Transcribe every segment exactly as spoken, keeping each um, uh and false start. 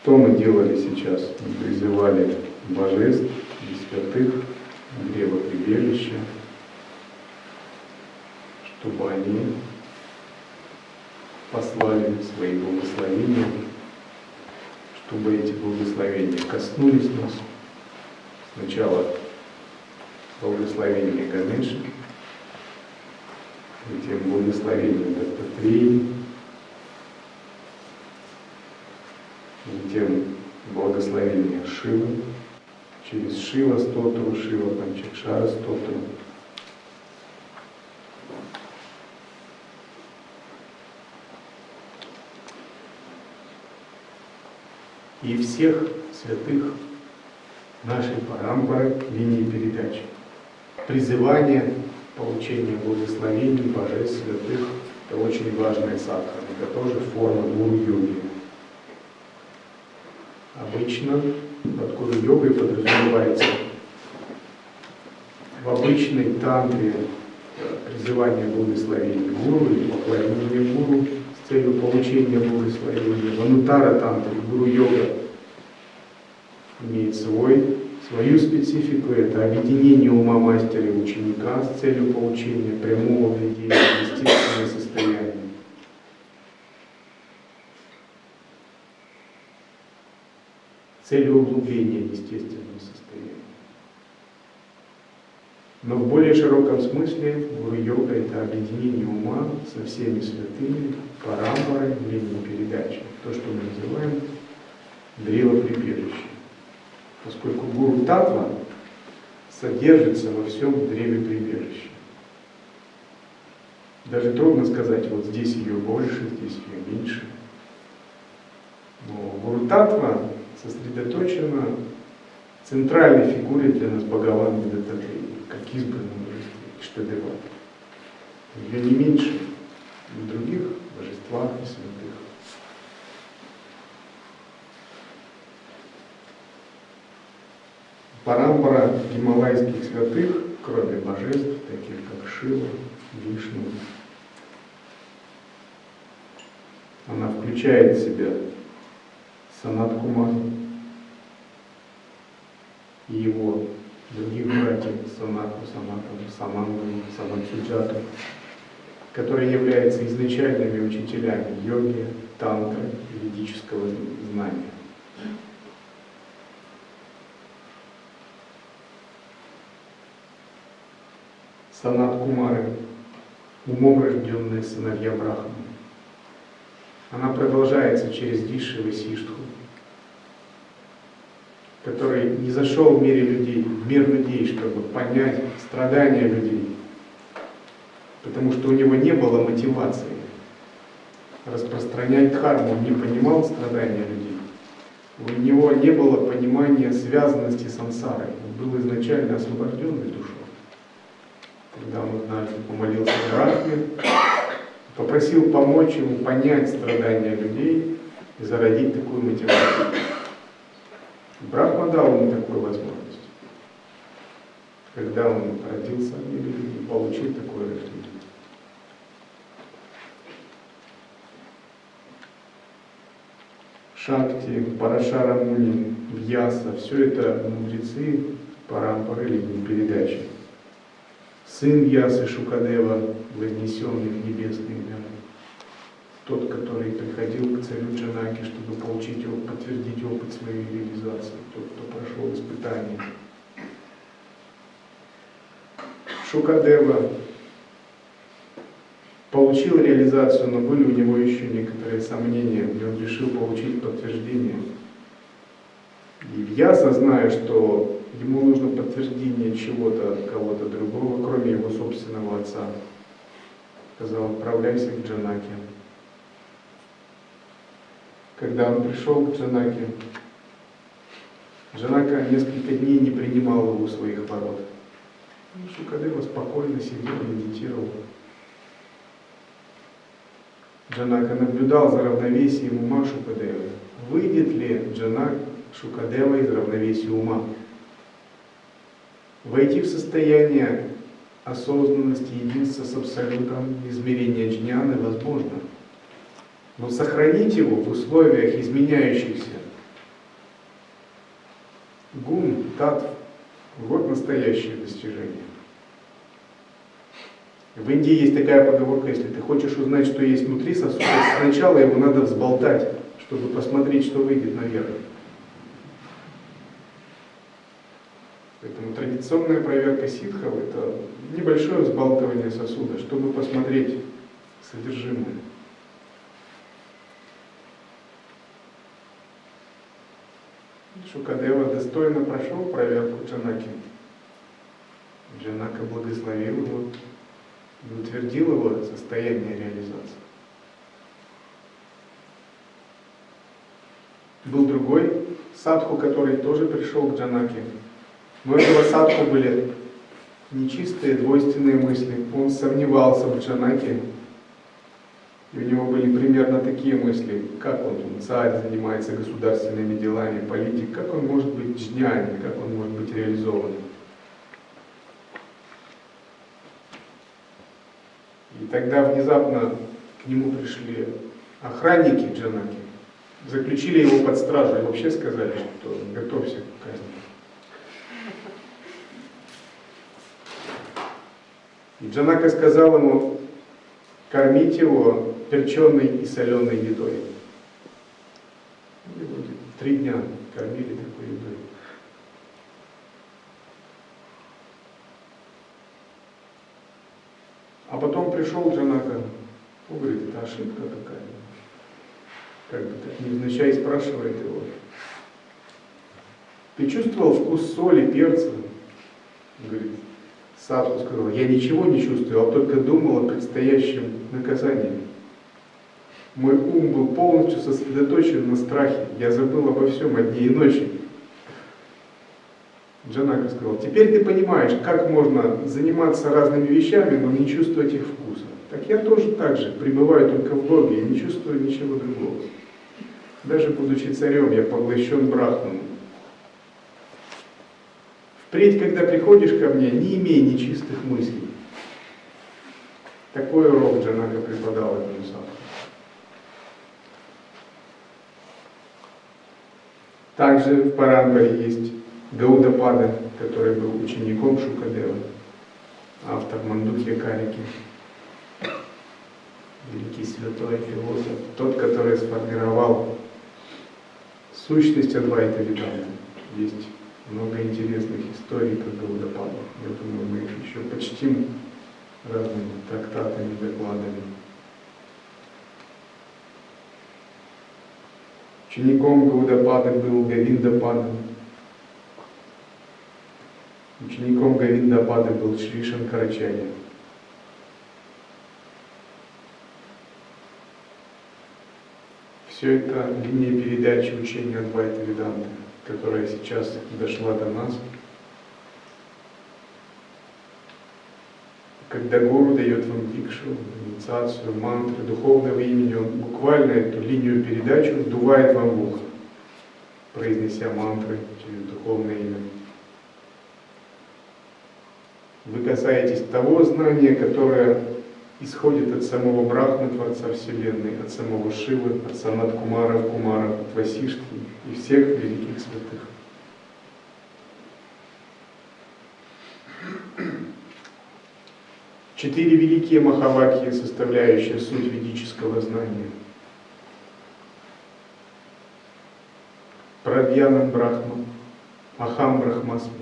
Что мы делали сейчас? Мы призывали божеств и святых, древо прибежища, чтобы они послали свои благословения, чтобы эти благословения коснулись нас. Сначала благословение Ганеши, затем благословение Даттатреи, затем благословение Шивы, через Шива Стотру, Шива Панчакшара Стотру. И всех святых нашей парампары линии передачи. Призывание, получение благословений божеств святых – это очень важная садхана, это тоже форма гуру-йоги. Обычно под гуру-йогой подразумевается в обычной тантре призывание благословений гуру или поклонение гуру с целью получения благословения. В анутара тантре гуру-йога имеет свой, свою специфику, это объединение ума мастера и ученика с целью получения прямого введения в естественное состояние. Целью углубления естественного состояния. Но в более широком смысле гуру-йога – это объединение ума со всеми святыми, парампарой, линией передачи. То, что мы называем древо-прибежище. Поскольку гуру-татва содержится во всем древе-прибежище. Даже трудно сказать, вот здесь ее больше, здесь ее меньше. Но гуру-татва сосредоточена в центральной фигуре для нас Бхагаван Даттатреи, как избранном божестве Иштадева. Ее не меньше в других божествах и святых. Парампара гималайских святых, кроме божеств, таких как Шива, Вишну, она включает в себя Санат-Кумару и его других братьев Санату, Санату, Самангу, Самадсуджату, которые являются изначальными учителями йоги, тантры и ведического знания. Санат-Кумары, умом рожденные сыновья Брахмы. Она продолжается через Диши Васиштху, который не зашел в мире людей, в мир людей, чтобы понять страдания людей, потому что у него не было мотивации распространять дхарму, он не понимал страдания людей. У него не было понимания связанности сансары, он был изначально освобожденной душой. Когда он однажды помолился Брахме, попросил помочь ему понять страдания людей и зародить такую мотивацию. Брахма дал ему такую возможность, когда он родился в мире и получил такое рождение. Шакти, Парашара Муни, Вьяса, все это мудрецы парампары линии передачи. Сын Вьясы Шукадева, вознесенный в небесные миры. Тот, который приходил к царю Джанаки, чтобы получить его, подтвердить опыт своей реализации. Тот, кто прошел испытания. Шукадева получил реализацию, но были у него еще некоторые сомнения, и он решил получить подтверждение. И Вьяса, зная, что ему нужно подтверждение чего-то от кого-то другого, кроме его собственного отца, сказал: отправляйся к Джанаке. Когда он пришел к Джанаке, Джанака несколько дней не принимал его у своих ворот. Шукадева спокойно сидел и медитировал. Джанака наблюдал за равновесием ума Шукадевы. Выйдет ли Джанак Шукадева из равновесия ума? Войти в состояние осознанности единства с Абсолютом, измерения джняны возможно. Но сохранить его в условиях изменяющихся таттв, вот настоящее достижение. В Индии есть такая поговорка: если ты хочешь узнать, что есть внутри сосуда, сначала его надо взболтать, чтобы посмотреть, что выйдет наверх. Поэтому традиционная проверка ситхов — это небольшое взбалтывание сосуда, чтобы посмотреть содержимое. Шукадева достойно прошел проверку Джанаки. Джанака благословил его и утвердил его состояние реализации. Был другой садху, который тоже пришел к Джанаке. Но у этого садху были нечистые, двойственные мысли. Он сомневался в Джанаке. И у него были примерно такие мысли: как он, он царь, занимается государственными делами, политик, как он может быть джняни, как он может быть реализован. И тогда внезапно к нему пришли охранники Джанаки, заключили его под стражу и вообще сказали, что готовься к казни. И Джанака сказал ему кормить его перченой и соленой едой. Его три дня кормили такой едой. А потом пришел Джанака, он говорит: это ошибка такая. Как бы так невзначай спрашивает его: ты чувствовал вкус соли, перца? Он говорит: садху сказал: я ничего не чувствовал, а только думал о предстоящем наказании. Мой ум был полностью сосредоточен на страхе, я забыл обо всем, о дне и ночи. Джанака сказал: теперь ты понимаешь, как можно заниматься разными вещами, но не чувствовать их вкуса. Так я тоже так же пребываю только в Боге и не чувствую ничего другого. Даже будучи царем, я поглощен брахманом. Впредь, когда приходишь ко мне, не имей нечистых мыслей. Такой урок Джанака преподал этому садху. Также в Парампаре есть Гаудапада, который был учеником Шукадева, автор Мандукья Карики, великий святой философ, тот, который сформировал сущность Адвайта Веданты. Есть много интересных историй про Гаудападу. Я думаю, мы их еще почтим разными трактатами, докладами. Учеником Гаудапады был Говиндапада. Учеником Говиндапады был Шри Шанкарачарья. Все это линия передачи учения Адвайта Веданты, которая сейчас дошла до нас. Когда гуру дает вам дикшу, инициацию, мантры, духовного имени, он буквально эту линию передачи вдувает вам в ухо, произнеся мантры через духовное имя. Вы касаетесь того знания, которое исходит от самого Брахмы, Творца Вселенной, от самого Шивы, от Санат Кумара, Кумара, от Васишки и всех великих святых. Четыре великие Махавакьи, составляющие суть ведического знания. Прадьянам Брахма, Ахам Брахмасми,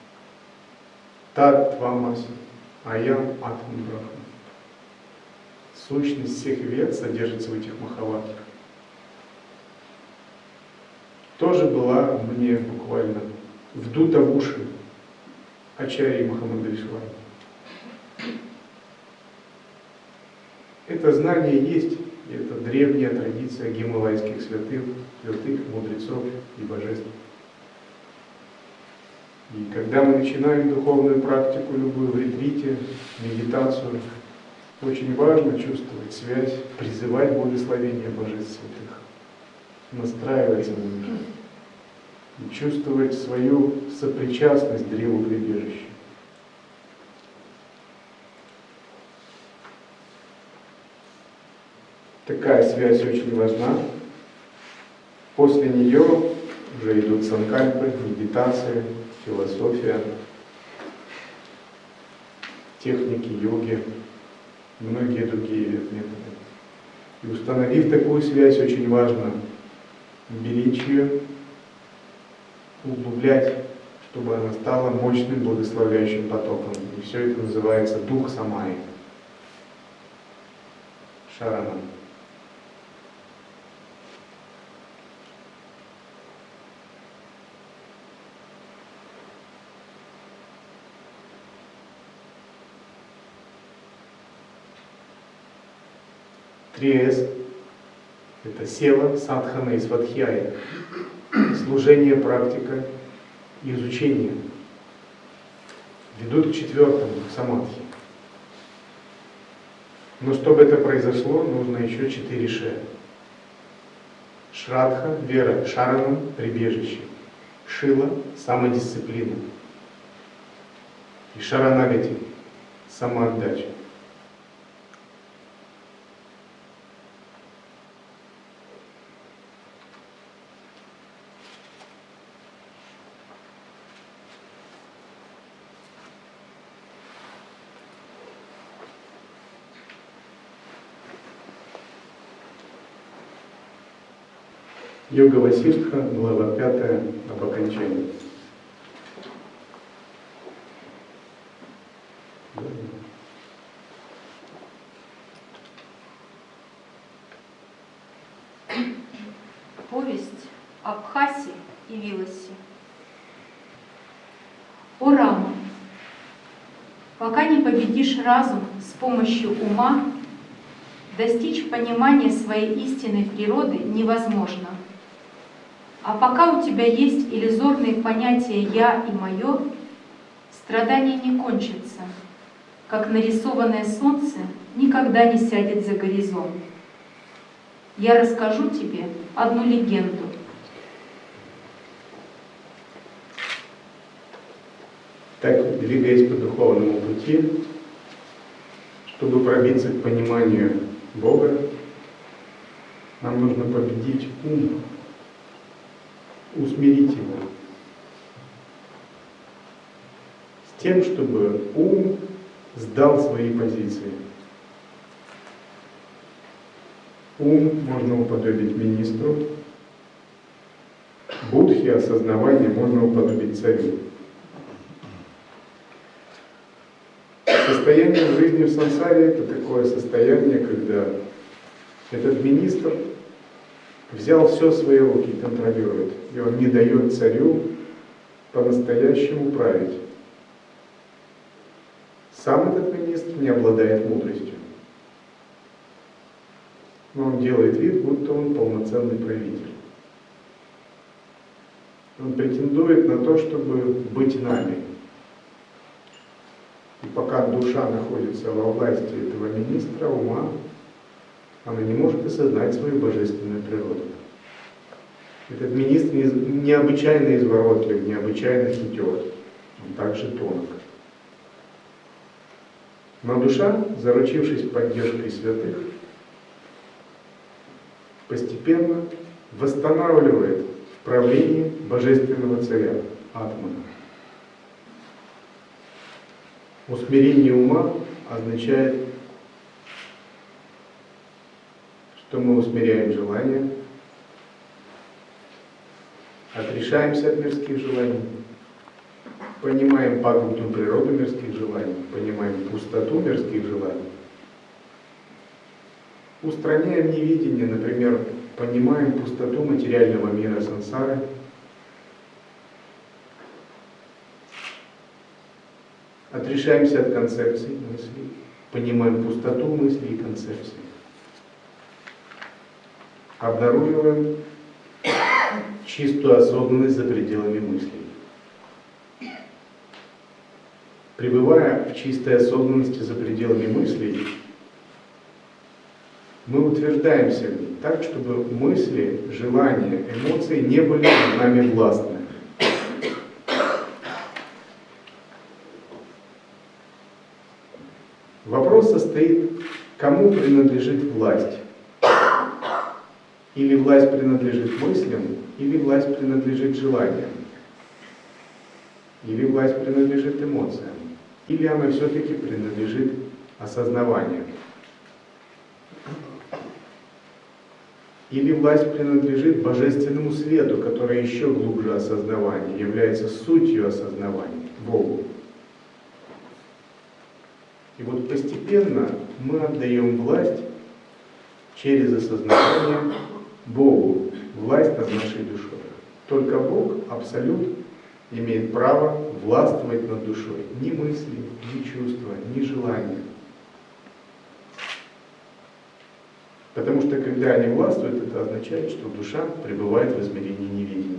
Тат Твамаси, Аям Атман Брахма. Сущность всех вед содержится в этих Махавакьях. Тоже была мне буквально вдута в уши Ачарьи Махамандалишвари. Это знание есть, и это древняя традиция гималайских святых, святых, мудрецов и божеств. И когда мы начинаем духовную практику, любую в ретрите, медитацию, очень важно чувствовать связь, призывать благословение божеств святых, настраиваться на них и чувствовать свою сопричастность к древу прибежища. Такая связь очень важна. После нее уже идут санкальпы, медитация, философия, техники йоги, многие другие методы. И установив такую связь, очень важно беречь ее, углублять, чтобы она стала мощным благословляющим потоком. И все это называется дух самаи. Шарана. Три эс – это сева, садхана и свадхьяя. Служение, практика и изучение ведут к четвертому, к самадхи. Но чтобы это произошло, нужно еще четыре ше. Шрадха, вера, шаранам, прибежище. Шила, самодисциплина. И шаранагати, самоотдача. Йога Васиштха, глава пятая, об окончании. Повесть об Хасе и Виласе. О Рама, пока не победишь разум с помощью ума, достичь понимания своей истинной природы невозможно. А пока у тебя есть иллюзорные понятия «я» и «моё», страдания не кончатся, как нарисованное солнце никогда не сядет за горизонт. Я расскажу тебе одну легенду. Так, двигаясь по духовному пути, чтобы пробиться к пониманию Бога, нам нужно победить ум, усмирить его, с тем, чтобы ум сдал свои позиции. Ум можно уподобить министру, будхи, осознавание можно уподобить царю. Состояние жизни в сансаре – это такое состояние, когда этот министр взял все в свои руки и контролирует, и он не дает царю по-настоящему править. Сам этот министр не обладает мудростью, но он делает вид, будто он полноценный правитель. Он претендует на то, чтобы быть нами. И пока душа находится во власти этого министра, ума, она не может осознать свою божественную природу. Этот министр необычайно изворотлив, необычайно хитер, он также тонок. Но душа, заручившись поддержкой святых, постепенно восстанавливает правление божественного царя, Атмана. Усмирение ума означает, что мы усмиряем желания, отрешаемся от мирских желаний, понимаем пагубную природу мирских желаний, понимаем пустоту мирских желаний, устраняем невидение, например, понимаем пустоту материального мира сансары, отрешаемся от концепций мыслей, понимаем пустоту мыслей и концепций, обнаруживаем чистую осознанность за пределами мыслей. Пребывая в чистой осознанности за пределами мыслей, мы утверждаемся в ней так, чтобы мысли, желания, эмоции не были над нами властны. Вопрос состоит, кому принадлежит власть. Или власть принадлежит мыслям, или власть принадлежит желаниям. Или власть принадлежит эмоциям? Или она все-таки принадлежит осознаванию? Или власть принадлежит божественному свету, который еще глубже осознавания, является сутью осознавания, Богу? И вот постепенно мы отдаем власть через осознавание Богу, власть над нашей душой. Только Бог, Абсолют, имеет право властвовать над душой. Ни мысли, ни чувства, ни желания. Потому что когда они властвуют, это означает, что душа пребывает в измерении невидения.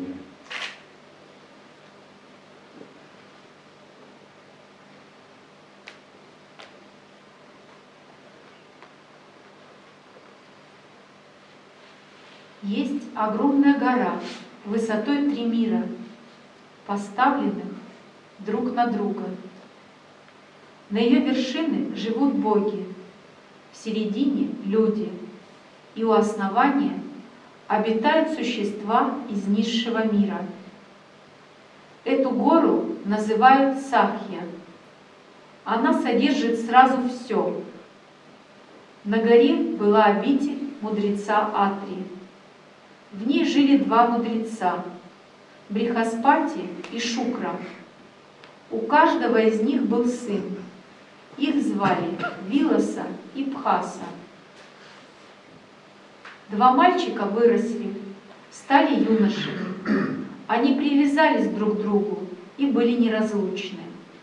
Есть огромная гора высотой три мира, поставленных друг на друга. На ее вершины живут боги, в середине — люди, и у основания обитают существа из низшего мира. Эту гору называют Сахья. Она содержит сразу все. На горе была обитель мудреца Атри. В ней жили два мудреца — Брихаспати и Шукра. У каждого из них был сын. Их звали Виласа и Пхаса. Два мальчика выросли, стали юношами. Они привязались друг к другу и были неразлучны.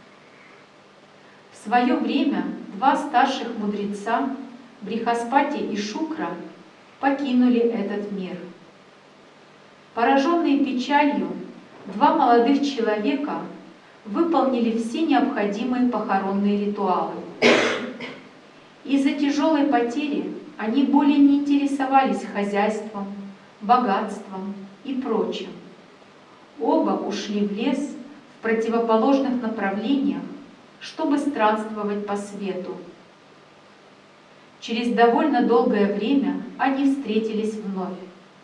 В свое время два старших мудреца, Брихаспати и Шукра, покинули этот мир. Пораженные печалью, два молодых человека выполнили все необходимые похоронные ритуалы. Из-за тяжелой потери они более не интересовались хозяйством, богатством и прочим. Оба ушли в лес в противоположных направлениях, чтобы странствовать по свету. Через довольно долгое время они встретились вновь.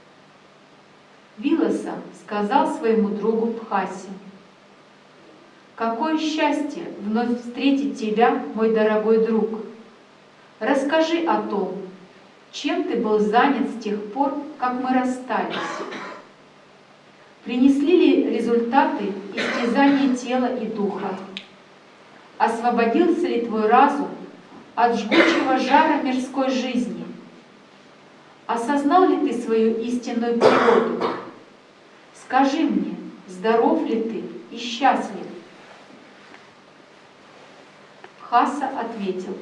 Виласа сказал своему другу Пхасе: «Какое счастье вновь встретить тебя, мой дорогой друг! Расскажи о том, чем ты был занят с тех пор, как мы расстались. Принесли ли результаты истязания тела и духа? Освободился ли твой разум от жгучего жара мирской жизни? Осознал ли ты свою истинную природу? Скажи мне, здоров ли ты и счастлив?» Пхаса ответил: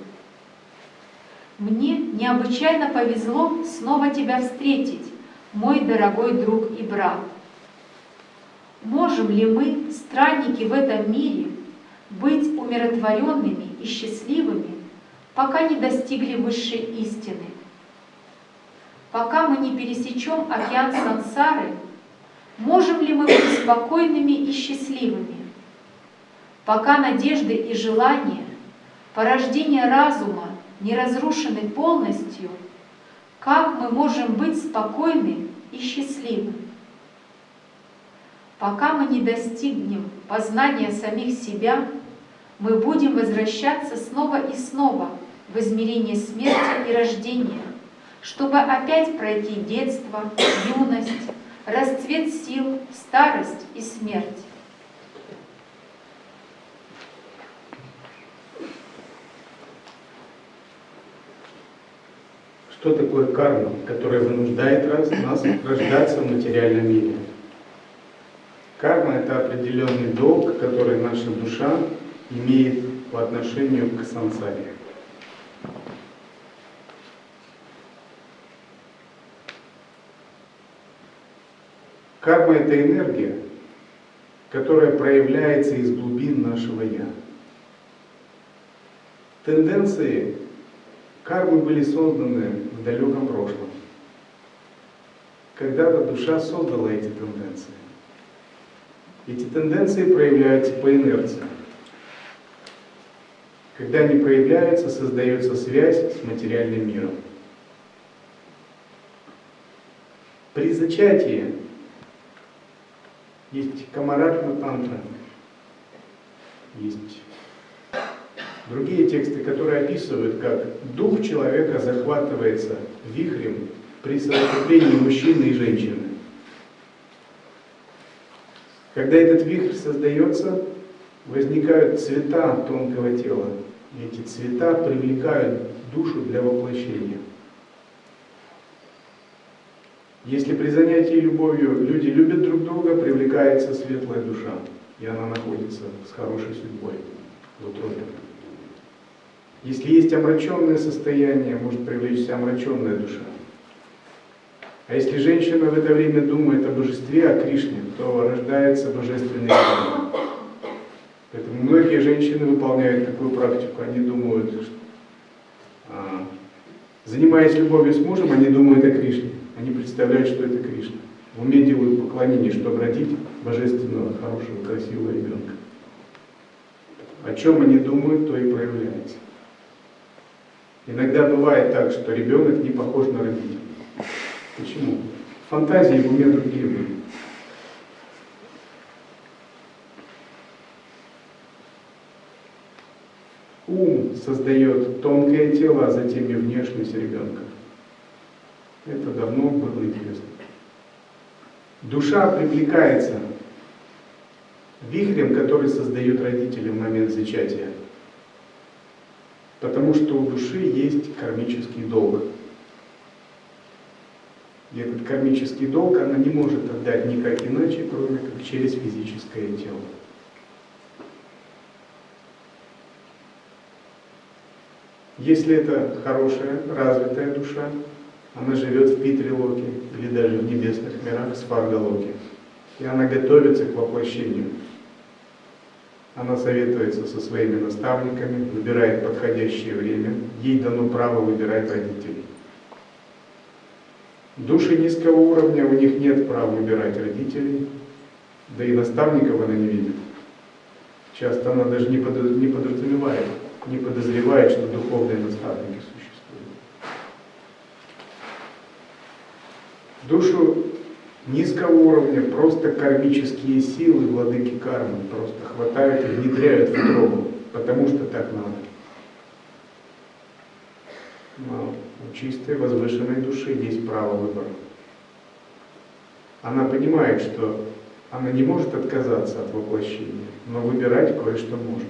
«Мне необычайно повезло снова тебя встретить, мой дорогой друг и брат. Можем ли мы, странники в этом мире, быть умиротворенными и счастливыми, пока не достигли высшей истины? Пока мы не пересечем океан сансары, можем ли мы быть спокойными и счастливыми? Пока надежды и желания, порождение разума не разрушены полностью, как мы можем быть спокойны и счастливы? Пока мы не достигнем познания самих себя, мы будем возвращаться снова и снова в измерение смерти и рождения, чтобы опять пройти детство, юность, расцвет сил, старость и смерть. Что такое карма, которая вынуждает нас рождаться в материальном мире? Карма — это определенный долг, который наша душа имеет по отношению к сансаре. Карма — это энергия, которая проявляется из глубин нашего «я». Тенденции кармы были созданы в далеком прошлом. Когда-то душа создала эти тенденции. Эти тенденции проявляются по инерции. Когда они проявляются, создается связь с материальным миром. При зачатии есть камаратма тантра, Есть другие тексты, которые описывают, как дух человека захватывается вихрем при совокуплении мужчины и женщины. Когда этот вихрь создается, возникают цвета тонкого тела. И эти цвета привлекают душу для воплощения. Если при занятии любовью люди любят друг друга, привлекается светлая душа, и она находится с хорошей судьбой в утробе. Если есть омраченное состояние, может привлечься омраченная душа. А если женщина в это время думает о божестве, о Кришне, то рождается божественный ребенок. Поэтому многие женщины выполняют такую практику, они думают, что, а, занимаясь любовью с мужем, они думают о Кришне. Они представляют, что это Кришна. В уме делают поклонение, чтобы родить божественного, хорошего, красивого ребенка. О чем они думают, то и проявляется. Иногда бывает так, что ребенок не похож на родителя. Почему? Фантазии в уме другие были. Ум создает тонкое тело, а затем и внешность ребенка. Это давно было известно. Душа привлекается вихрем, который создают родители в момент зачатия. Потому что у души есть кармический долг. И этот кармический долг она не может отдать никак иначе, кроме как через физическое тело. Если это хорошая, развитая душа, она живет в Питрилоке или даже в небесных мирах, Сваргалоке. И она готовится к воплощению. Она советуется со своими наставниками, выбирает подходящее время. Ей дано право выбирать родителей. Души низкого уровня, у них нет права выбирать родителей, да и наставников она не видит. Часто она даже не подразумевает, не подозревает, что духовные наставники существуют. Душу низкого уровня просто кармические силы, владыки кармы, просто хватают и внедряют в утробу, потому что так надо. Но у чистой, возвышенной души есть право выбора. Она понимает, что она не может отказаться от воплощения, но выбирать кое-что может.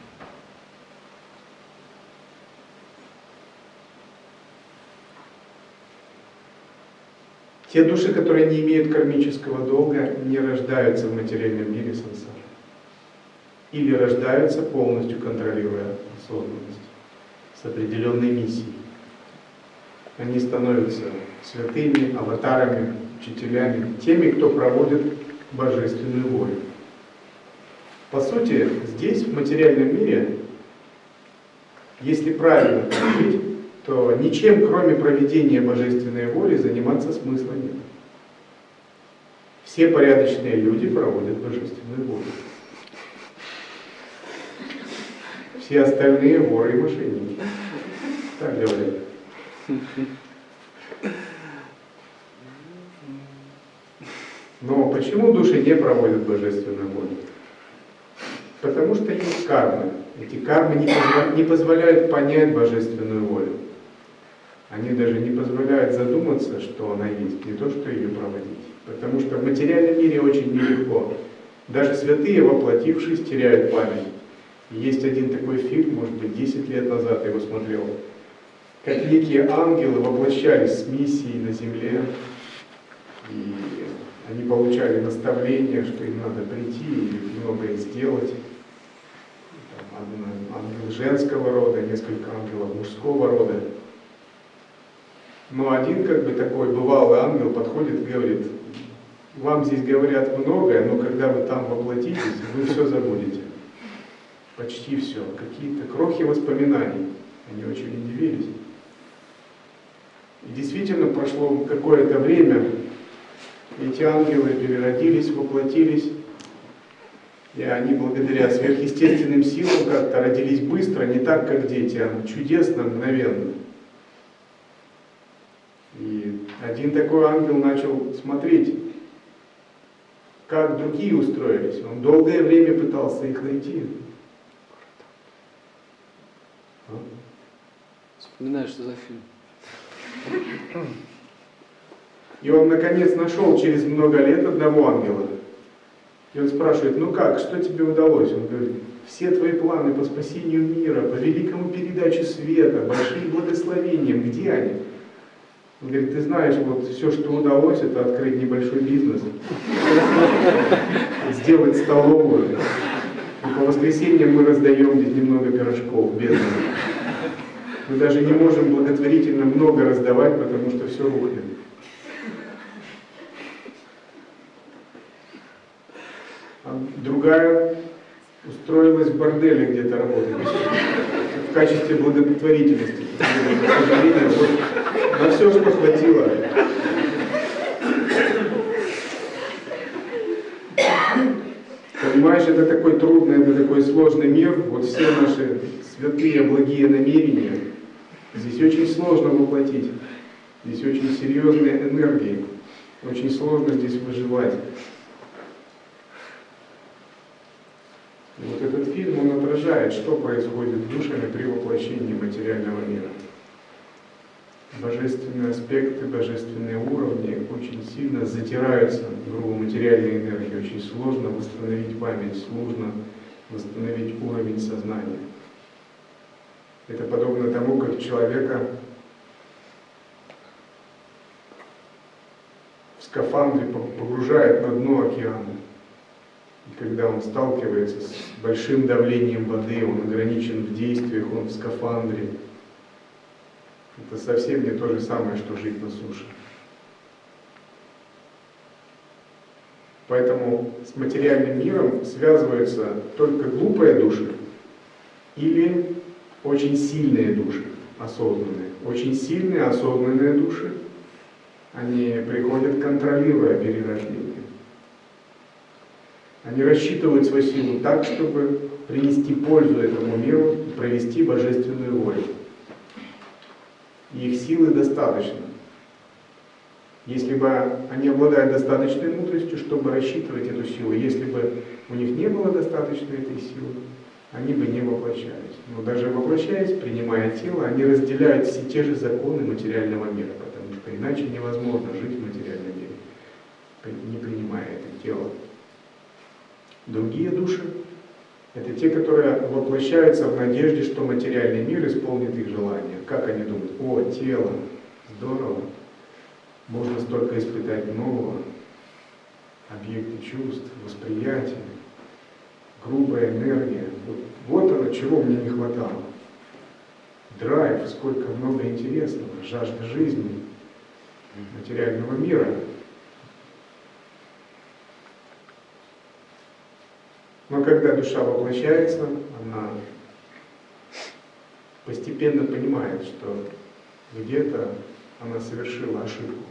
Те души, которые не имеют кармического долга, не рождаются в материальном мире сансары. Или рождаются, полностью контролируя осознанность, с определенной миссией. Они становятся святыми, аватарами, учителями, теми, кто проводит божественную волю. По сути, здесь, в материальном мире, если правильно жить, то ничем, кроме проведения божественной воли, заниматься смысла нет. Все порядочные люди проводят божественную волю. Все остальные воры и мошенники. Так говорят. Но почему души не проводят божественную волю? Потому что есть кармы. Эти кармы не позволяют, не позволяют понять божественную волю. Они даже не позволяют задуматься, что она есть, не то, что ее проводить. Потому что в материальном мире очень нелегко. Даже святые, воплотившись, теряют память. И есть один такой фильм, может быть, десять лет назад я его смотрел, как некие ангелы воплощались с миссией на земле, и они получали наставления, что им надо прийти и многое сделать. Там, ангел женского рода, несколько ангелов мужского рода. Но один, как бы такой бывалый ангел, подходит и говорит: вам здесь говорят многое, но когда вы там воплотитесь, вы все забудете. Почти все. Какие-то крохи воспоминаний. Они очень удивились. И действительно прошло какое-то время, эти ангелы переродились, воплотились, и они благодаря сверхъестественным силам как-то родились быстро, не так, как дети, а чудесно, мгновенно. И один такой ангел начал смотреть, как другие устроились. Он долгое время пытался их найти. Вспоминаю, что за фильм. И он наконец нашел через много лет одного ангела. И он спрашивает: ну как, что тебе удалось? Он говорит: все твои планы по спасению мира, по великому передаче света, большим благословениям, где они? Он говорит: ты знаешь, вот все, что удалось, это открыть небольшой бизнес, сделать столовую. И по воскресеньям мы раздаем здесь немного пирожков, бедным. Мы даже не можем благотворительно много раздавать, потому что все рухнет. А другая устроилась в борделе где-то работать в качестве благотворительности. К сожалению, вот на все, что хватило. Понимаешь, это такой трудный, это такой сложный мир. Вот все наши святые, благие намерения здесь очень сложно воплотить. Здесь очень серьезные энергии. Очень сложно здесь выживать. И вот этот фильм, он отражает, что происходит с душами при воплощении материального мира. Божественные аспекты, божественные уровни очень сильно затираются в грубо материальной энергии. Очень сложно восстановить память, сложно восстановить уровень сознания. Это подобно тому, как человека в скафандре погружает на дно океана. И когда он сталкивается с большим давлением воды, он ограничен в действиях, он в скафандре. Это совсем не то же самое, что жить на суше. Поэтому с материальным миром связываются только глупые души или очень сильные души, осознанные. Очень сильные, осознанные души, они приходят, контролируя перерождение. Они рассчитывают свою силу так, чтобы принести пользу этому миру и провести божественную волю. И их силы достаточно. Если бы они обладали достаточной мудростью, чтобы рассчитывать эту силу, если бы у них не было достаточной этой силы, они бы не воплощались. Но даже воплощаясь, принимая тело, они разделяют все те же законы материального мира, потому что иначе невозможно жить в материальном мире, не принимая это тело. Другие души — это те, которые воплощаются в надежде, что материальный мир исполнит их желания. Как они думают: о, тело, здорово, можно столько испытать нового, объекты чувств, восприятия, грубая энергия. Вот, вот оно, чего мне не хватало. Драйв, сколько много интересного, жажда жизни, материального мира. Но когда душа воплощается, она постепенно понимает, что где-то она совершила ошибку.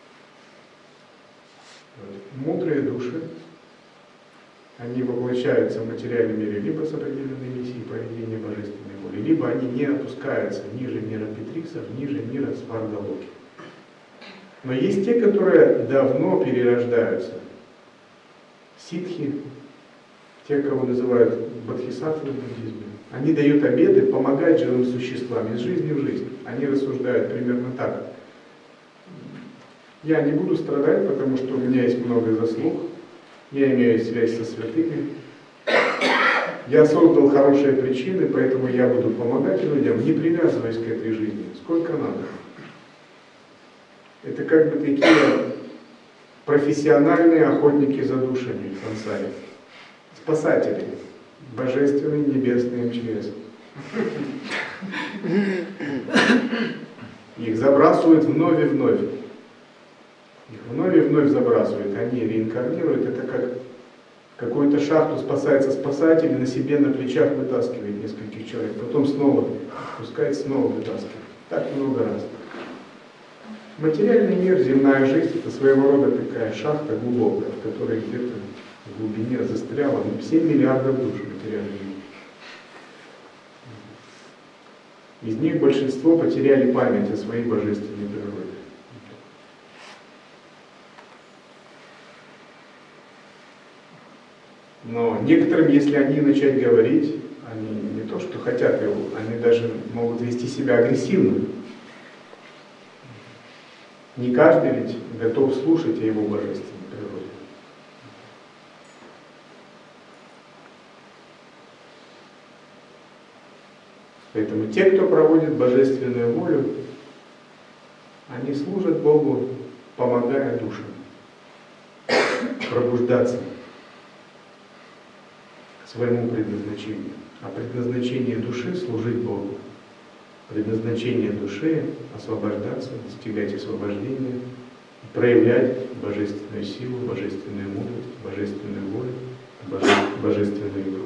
Мудрые души, они воплощаются в материальном мире либо с определенной миссией поведения божественной воли, либо они не опускаются ниже мира Петрисов, ниже мира Свардалоки. Но есть те, которые давно перерождаются. Ситхи, те, кого называют бодхисаттвы в буддизме, они дают обеты помогать живым существам из жизни в жизнь. Они рассуждают примерно так: я не буду страдать, потому что у меня есть много заслуг, я имею связь со святыми, я создал хорошие причины, поэтому я буду помогать людям, не привязываясь к этой жизни, сколько надо. Это как бы такие профессиональные охотники за душами в сансаре. Спасатели, божественные небесные МЧС. Их забрасывают вновь и вновь. Их вновь и вновь забрасывают, они реинкарнируют. Это как какую-то шахту спасается спасатель, на себе на плечах вытаскивает нескольких человек, потом снова пускает, снова вытаскивает. Так много раз. Материальный мир, земная жизнь — это своего рода такая шахта глубокая, в которой где-то в глубине застряло семь миллиардов душ материальных. Из них большинство потеряли память о своей божественной природе. Но некоторым, если они начать говорить, они не то, что хотят его, они даже могут вести себя агрессивно. Не каждый ведь готов слушать о его божественной природе. Поэтому те, кто проводит божественную волю, они служат Богу, помогая душам пробуждаться к своему предназначению. А предназначение души — служить Богу. Предназначение души — освобождаться, достигать освобождения, проявлять божественную силу, божественную мудрость, божественную волю, боже... божественную игру.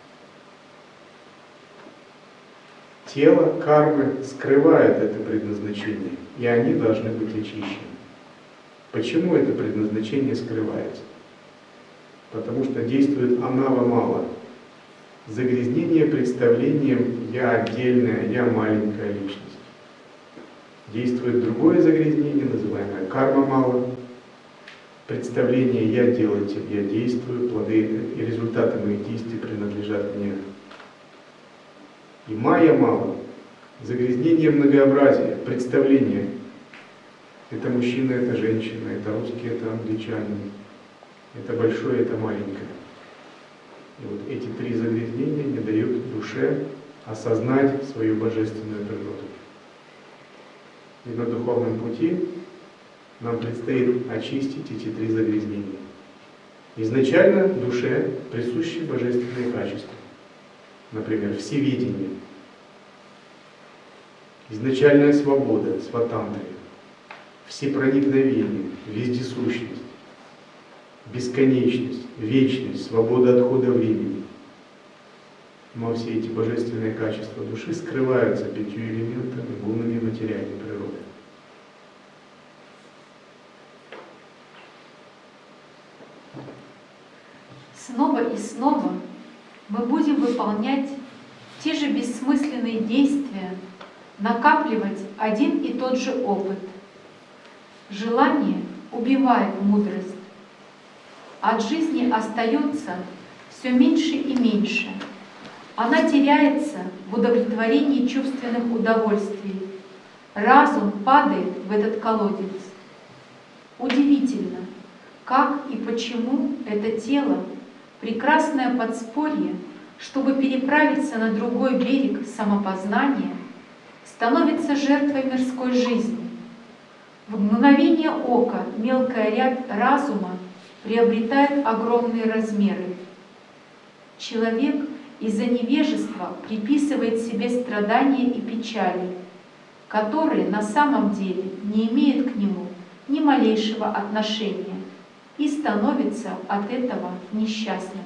Тело, кармы скрывает это предназначение, и они должны быть очищены. Почему это предназначение скрывается? Потому что действует анава мала. Загрязнение представлением «я отдельная, я маленькая личность». Действует другое загрязнение, называемое карма мала. Представление «я делатель, я действую, плоды и результаты моих действий принадлежат мне». И майя мало, загрязнение многообразия, представление. Это мужчина, это женщина, это русский, это англичанин, это большое, это маленькое. И вот эти три загрязнения не дают душе осознать свою божественную природу. И на духовном пути нам предстоит очистить эти три загрязнения. Изначально душе присущи божественные качества. Например, всеведение, изначальная свобода, сватантрия, всепроникновение, вездесущность, бесконечность, вечность, свобода от хода времени. Но все эти божественные качества души скрываются пятью элементами, гунами материальной природы. Снова и снова мы будем выполнять те же бессмысленные действия, накапливать один и тот же опыт. Желание убивает мудрость. От жизни остается все меньше и меньше. Она теряется в удовлетворении чувственных удовольствий. Разум падает в этот колодец. Удивительно, как и почему это тело, прекрасное подспорье, чтобы переправиться на другой берег самопознания, становится жертвой мирской жизни. В мгновение ока мелкая рябь разума приобретает огромные размеры. Человек из-за невежества приписывает себе страдания и печали, которые на самом деле не имеют к нему ни малейшего отношения, и становится от этого несчастным.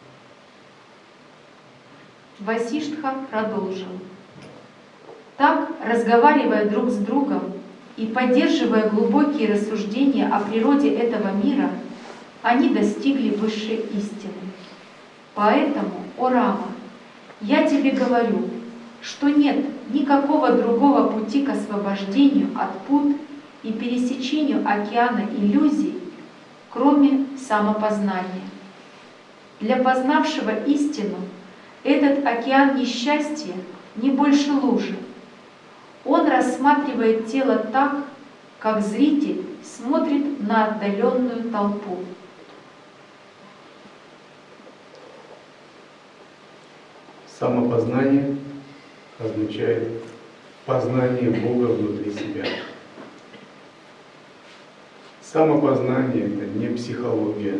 Васиштха продолжил. Так, разговаривая друг с другом и поддерживая глубокие рассуждения о природе этого мира, они достигли высшей истины. Поэтому, о Рама, я тебе говорю, что нет никакого другого пути к освобождению от пут и пересечению океана иллюзий, кроме самопознания. Для познавшего истину этот океан несчастья не больше лужи. Он рассматривает тело так, как зритель смотрит на отдаленную толпу. Самопознание означает познание Бога внутри себя. Самопознание — это не психология.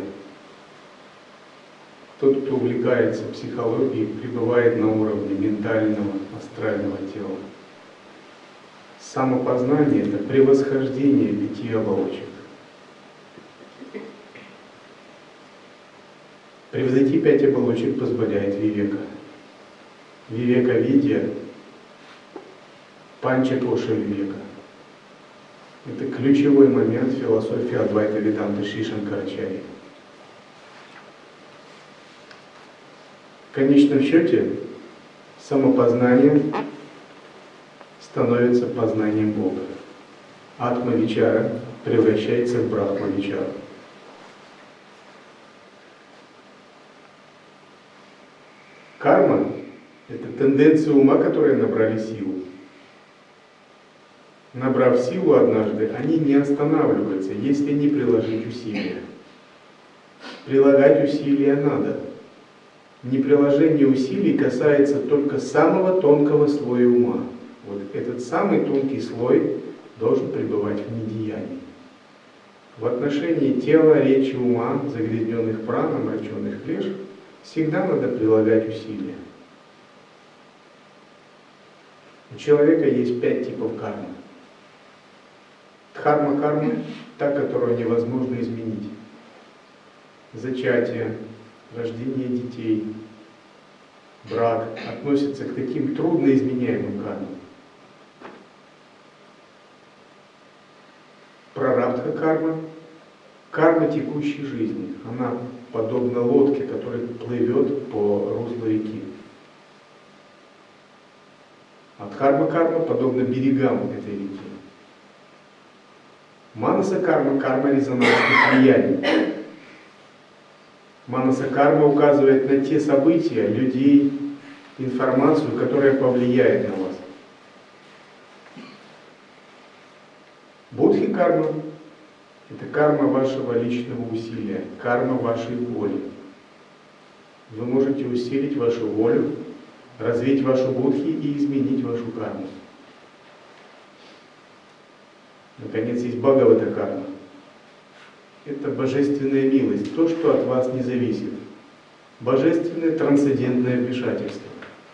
Тот, кто увлекается психологией, пребывает на уровне ментального, астрального тела. Самопознание — это превосхождение пяти оболочек. Превзойти пять оболочек позволяет вивека. Вивека видья, панча коша вивека. Это ключевой момент философии Адвайта Веданты Шри Шанкарачарьи. В конечном счете, самопознание становится познанием Бога. Атма-вичара превращается в брахма-вичару. Карма — это тенденции ума, которые набрали силу. Набрав силу однажды, они не останавливаются, если не приложить усилия. Прилагать усилия надо. Неприложение усилий касается только самого тонкого слоя ума. Вот этот самый тонкий слой должен пребывать в недеянии. В отношении тела, речи, ума, загрязненных пран, омраченных клеш, всегда надо прилагать усилия. У человека есть пять типов кармы. Дхарма-карма – та, которую невозможно изменить. Зачатие, рождение детей, брак относятся к таким трудноизменяемым кармам. Прарабдха-карма – карма текущей жизни. Она подобна лодке, которая плывет по руслу реки. А дхарма-карма подобна берегам этой реки. Манаса-карма – карма резонансных влияний. Манаса-карма указывает на те события, людей, информацию, которая повлияет на вас. Будхи-карма – это карма вашего личного усилия, карма вашей воли. Вы можете усилить вашу волю, развить вашу будхи и изменить вашу карму. Наконец, есть Бхагавата-карма. Это божественная милость, то, что от вас не зависит. Божественное трансцендентное вмешательство.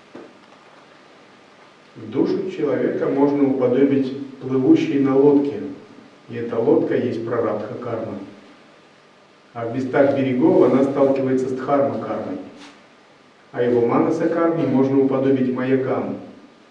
В душу человека можно уподобить плывущей на лодке, и эта лодка есть прарабдха-карма. А в местах берегов она сталкивается с дхарма-кармой. А его манаса-карму можно уподобить маякам.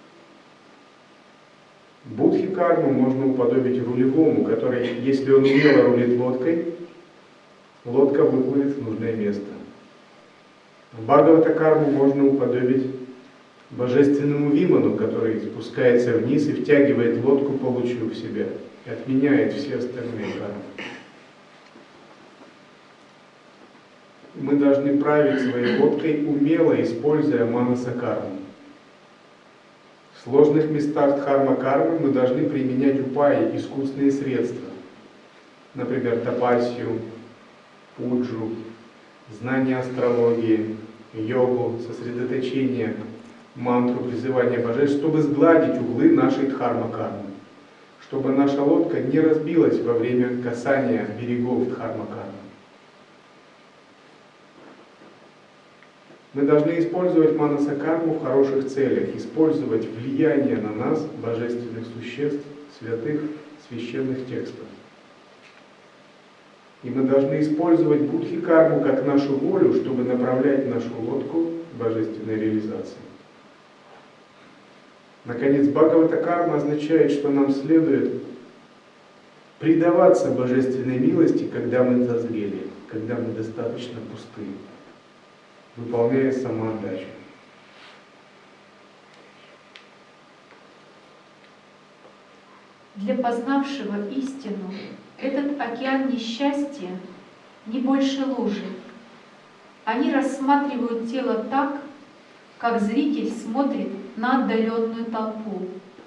Будхи-карму можно уподобить рулевому, который, если он умело рулит лодкой, лодка выплывет в нужное место. Бхагавата-карму можно уподобить божественному виману, который спускается вниз и втягивает лодку по лучу в себя и отменяет все остальные кармы. Мы должны править своей лодкой, умело используя манаса-карму. В сложных местах дхарма-кармы мы должны применять упаи, искусственные средства. Например, тапасию, пуджу, знание астрологии, йогу, сосредоточение, мантру, призывание божеств, чтобы сгладить углы нашей дхарма-кармы, чтобы наша лодка не разбилась во время касания берегов дхарма-кармы. Мы должны использовать манаса-карму в хороших целях, использовать влияние на нас божественных существ, святых, священных текстов. И мы должны использовать будхи-карму как нашу волю, чтобы направлять нашу лодку к божественной реализации. Наконец, Бхагавата-карма означает, что нам следует предаваться божественной милости, когда мы созрели, когда мы достаточно пусты, выполняя самоотдачу. Для познавшего истину этот океан несчастья не больше лужи. Они рассматривают тело так, как зритель смотрит на отдаленную толпу.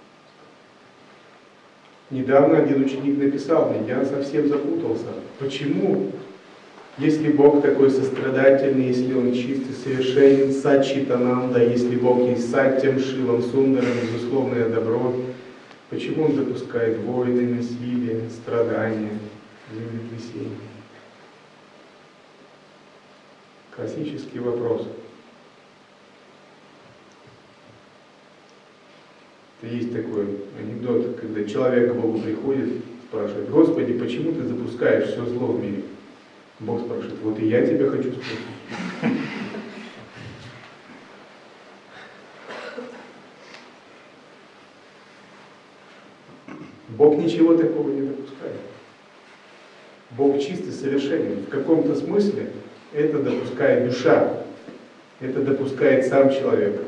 Недавно один ученик написал мне: я совсем запутался. Почему, если Бог такой сострадательный, если Он чистый, совершенен, Саччитананда, если Бог есть Саттям, Шивам, Сундарам, безусловное добро, почему Он допускает войны, насилие, страдания, землетрясения? Классический вопрос. Это есть такой анекдот, когда человек к Богу приходит, спрашивает: Господи, почему ты запускаешь все зло в мире? Бог спрашивает: вот и я тебя хочу спросить. Бог ничего такого не допускает. Бог чистый, совершенен. В каком-то смысле это допускает душа, это допускает сам человек.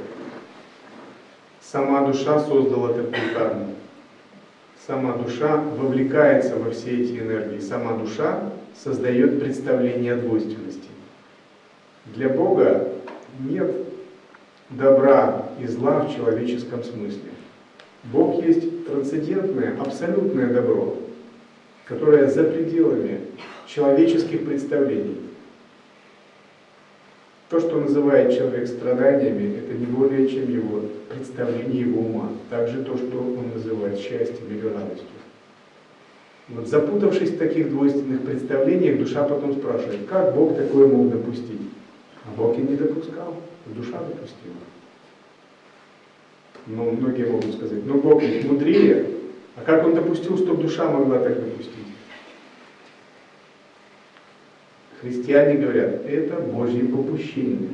Сама душа создала такую карму. Сама душа вовлекается во все эти энергии. Сама душа создает представление о двойственности. Для Бога нет добра и зла в человеческом смысле. Бог есть трансцендентное, абсолютное добро, которое за пределами человеческих представлений. То, что называет человек страданиями, это не более чем его представление его ума. Также то, что он называет счастьем или радостью. Вот запутавшись в таких двойственных представлениях, душа потом спрашивает, как Бог такое мог допустить? А Бог и не допускал, душа допустила. Но многие могут сказать, но Бог ведь мудрее, а как Он допустил, чтобы душа могла так допустить? Христиане говорят, это Божье попущение.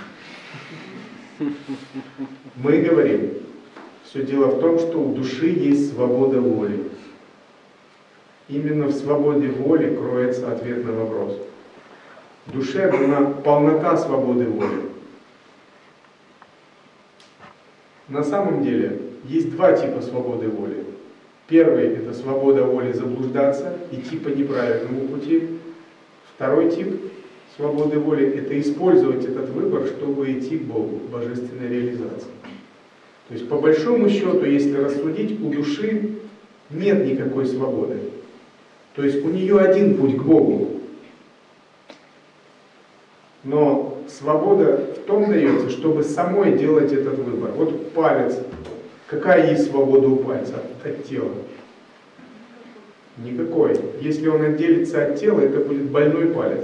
Мы говорим, все дело в том, что у души есть свобода воли. Именно в свободе воли кроется ответ на вопрос. В душе дана полнота свободы воли. На самом деле есть два типа свободы воли. Первый – это свобода воли заблуждаться, идти по неправильному пути. Второй тип свободы воли – это использовать этот выбор, чтобы идти к Богу, к божественной реализации. То есть, по большому счету, если рассудить, у души нет никакой свободы. То есть, у нее один путь к Богу. Но свобода в том дается, чтобы самой делать этот выбор. Вот палец. Какая есть свобода у пальца от тела? Никакой. Если он отделится от тела, это будет больной палец.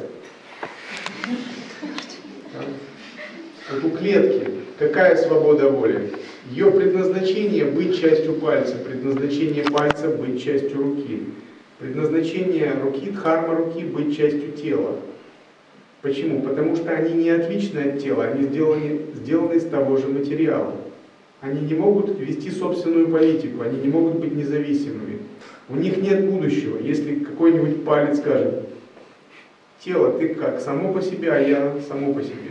Вот у клетки какая свобода воли? Ее предназначение быть частью пальца, предназначение пальца быть частью руки, предназначение руки, дхарма руки быть частью тела. Почему? Потому что они не отличны от тела, они сделаны, сделаны из того же материала. Они не могут вести собственную политику, они не могут быть независимыми. У них нет будущего. Если какой-нибудь палец скажет, тело, ты как, само по себе, а я само по себе.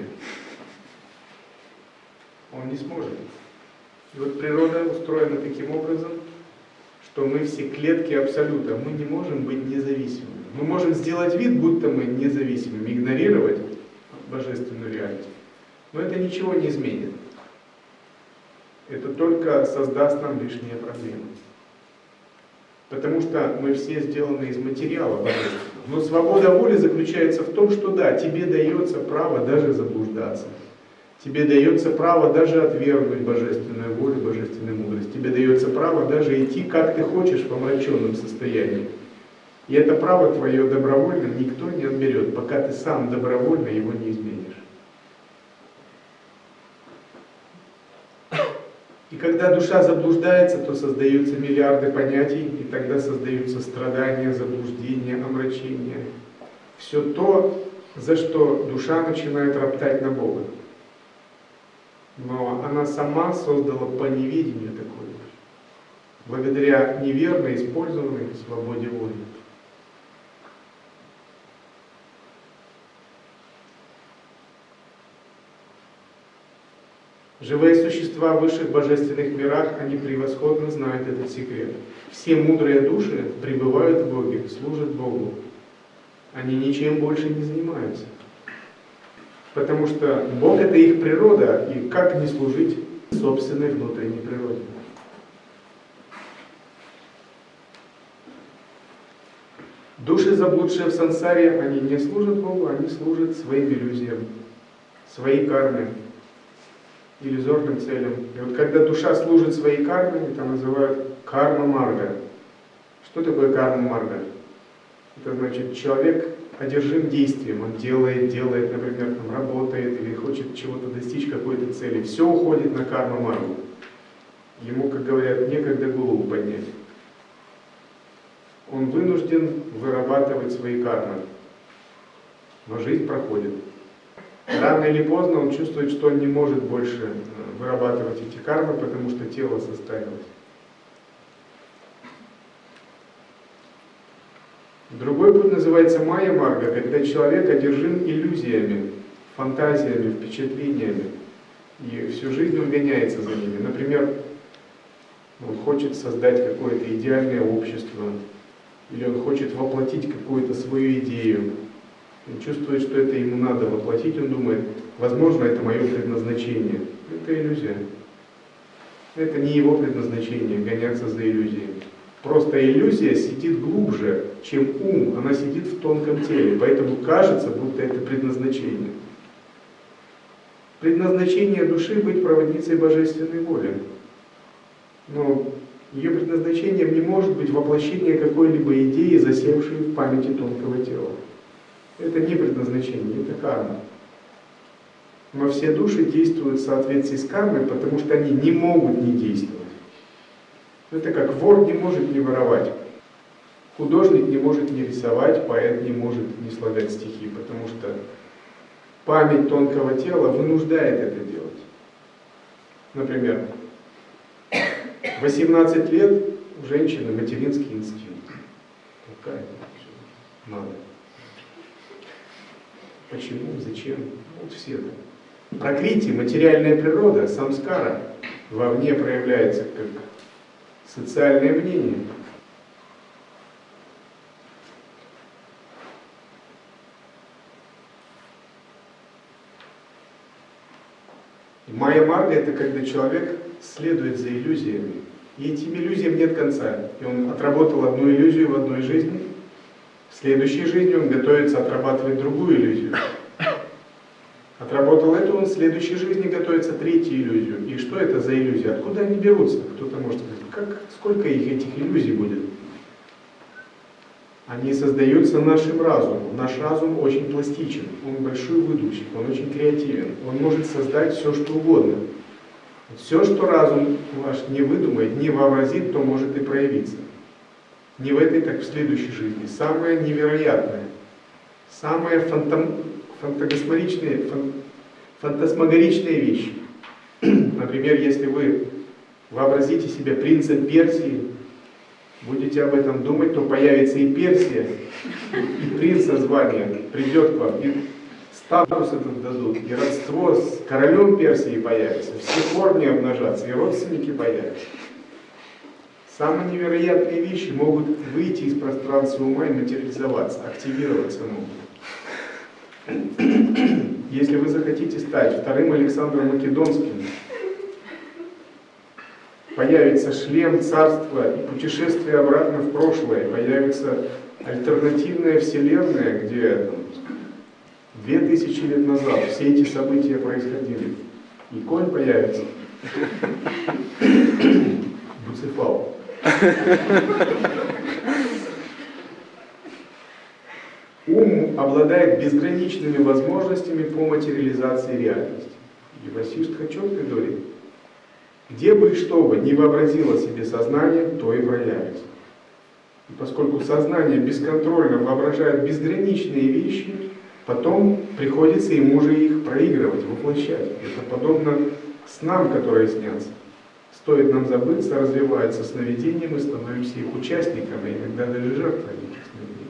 Он не сможет. И вот природа устроена таким образом, что мы все клетки абсолюта, мы не можем быть независимыми. Мы можем сделать вид, будто мы независимыми, игнорировать божественную реальность. Но это ничего не изменит. Это только создаст нам лишние проблемы. Потому что мы все сделаны из материала божественного. Но свобода воли заключается в том, что да, тебе дается право даже заблуждаться. Тебе дается право даже отвергнуть божественную волю, божественную мудрость. Тебе дается право даже идти, как ты хочешь, в помраченном состоянии. И это право твое добровольно никто не отберет, пока ты сам добровольно его не изменишь. И когда душа заблуждается, то создаются миллиарды понятий, и тогда создаются страдания, заблуждения, омрачения. Все то, за что душа начинает роптать на Бога. Но она сама создала по неведению такое, благодаря неверно использованной свободе воли. Живые существа в высших божественных мирах, они превосходно знают этот секрет. Все мудрые души пребывают в Боге, служат Богу. Они ничем больше не занимаются. Потому что Бог — это их природа, и как не служить собственной внутренней природе? Души, заблудшие в сансаре, они не служат Богу, они служат своим иллюзиям, своей карме, иллюзорным целям. И вот когда душа служит своей карме, это называют карма-марга. Что такое карма-марга? Это значит, человек одержим действием, он делает, делает, например, там, работает или хочет чего-то достичь, какой-то цели. Все уходит на карма-маргу. Ему, как говорят, некогда голову поднять. Он вынужден вырабатывать свои кармы. Но жизнь проходит. Рано или поздно он чувствует, что он не может больше вырабатывать эти кармы, потому что тело состарилось. Другой путь называется майя-марга, когда человек одержим иллюзиями, фантазиями, впечатлениями, и всю жизнь он гоняется за ними. Например, он хочет создать какое-то идеальное общество, или он хочет воплотить какую-то свою идею. Он чувствует, что это ему надо воплотить, он думает, возможно, это мое предназначение. Это иллюзия. Это не его предназначение, гоняться за иллюзией. Просто иллюзия сидит глубже, чем ум, она сидит в тонком теле, поэтому кажется, будто это предназначение. Предназначение души — быть проводницей божественной воли. Но ее предназначением не может быть воплощение какой-либо идеи, засевшей в памяти тонкого тела. Это не предназначение, это карма. Но все души действуют в соответствии с кармой, потому что они не могут не действовать. Это как вор не может не воровать, художник не может не рисовать, поэт не может не слагать стихи, потому что память тонкого тела вынуждает это делать. Например, восемнадцать лет у женщины материнский инстинкт. Какая надо. Почему? Зачем? Вот все это. Пракрити, материальная природа, самскара, вовне проявляется как социальное мнение. Майя-марга — это когда человек следует за иллюзиями. И этим иллюзиям нет конца. И он отработал одну иллюзию в одной жизни, в следующей жизни он готовится отрабатывать другую иллюзию. Отработал эту, он в следующей жизни готовится третью иллюзию. И что это за иллюзии? Откуда они берутся? Кто-то может сказать, как, сколько их этих иллюзий будет? Они создаются нашим разумом. Наш разум очень пластичен, он большой выдумщик, он очень креативен. Он может создать все, что угодно. Все, что разум ваш не выдумает, не вообразит, то может и проявиться. Не в этой, так в следующей жизни. Самое невероятное, самое фантом, фантагосморичные, фан, фантасмагоричные вещи. Например, если вы вообразите себя принцем Персии, будете об этом думать, то появится и Персия, и принца звания придет к вам, и статус этот дадут, и родство с королем Персии появится, все корни обнажатся, и родственники появятся. Самые невероятные вещи могут выйти из пространства ума и материализоваться, активироваться могут. Если вы захотите стать вторым Александром Македонским, появится шлем, царство и путешествие обратно в прошлое, появится альтернативная вселенная, где две тысячи лет назад все эти события происходили. И конь появится. Буцефал. Ум обладает безграничными возможностями по материализации реальности. И Васиштха четко говорит, где бы и что бы ни вообразило себе сознание, то и проявится. И поскольку сознание бесконтрольно воображает безграничные вещи, потом приходится ему же их проигрывать, воплощать. Это подобно снам, которые снятся. Стоит нам забыться, развивается сновидение, мы становимся их участниками, иногда даже жертвами этих сновидений.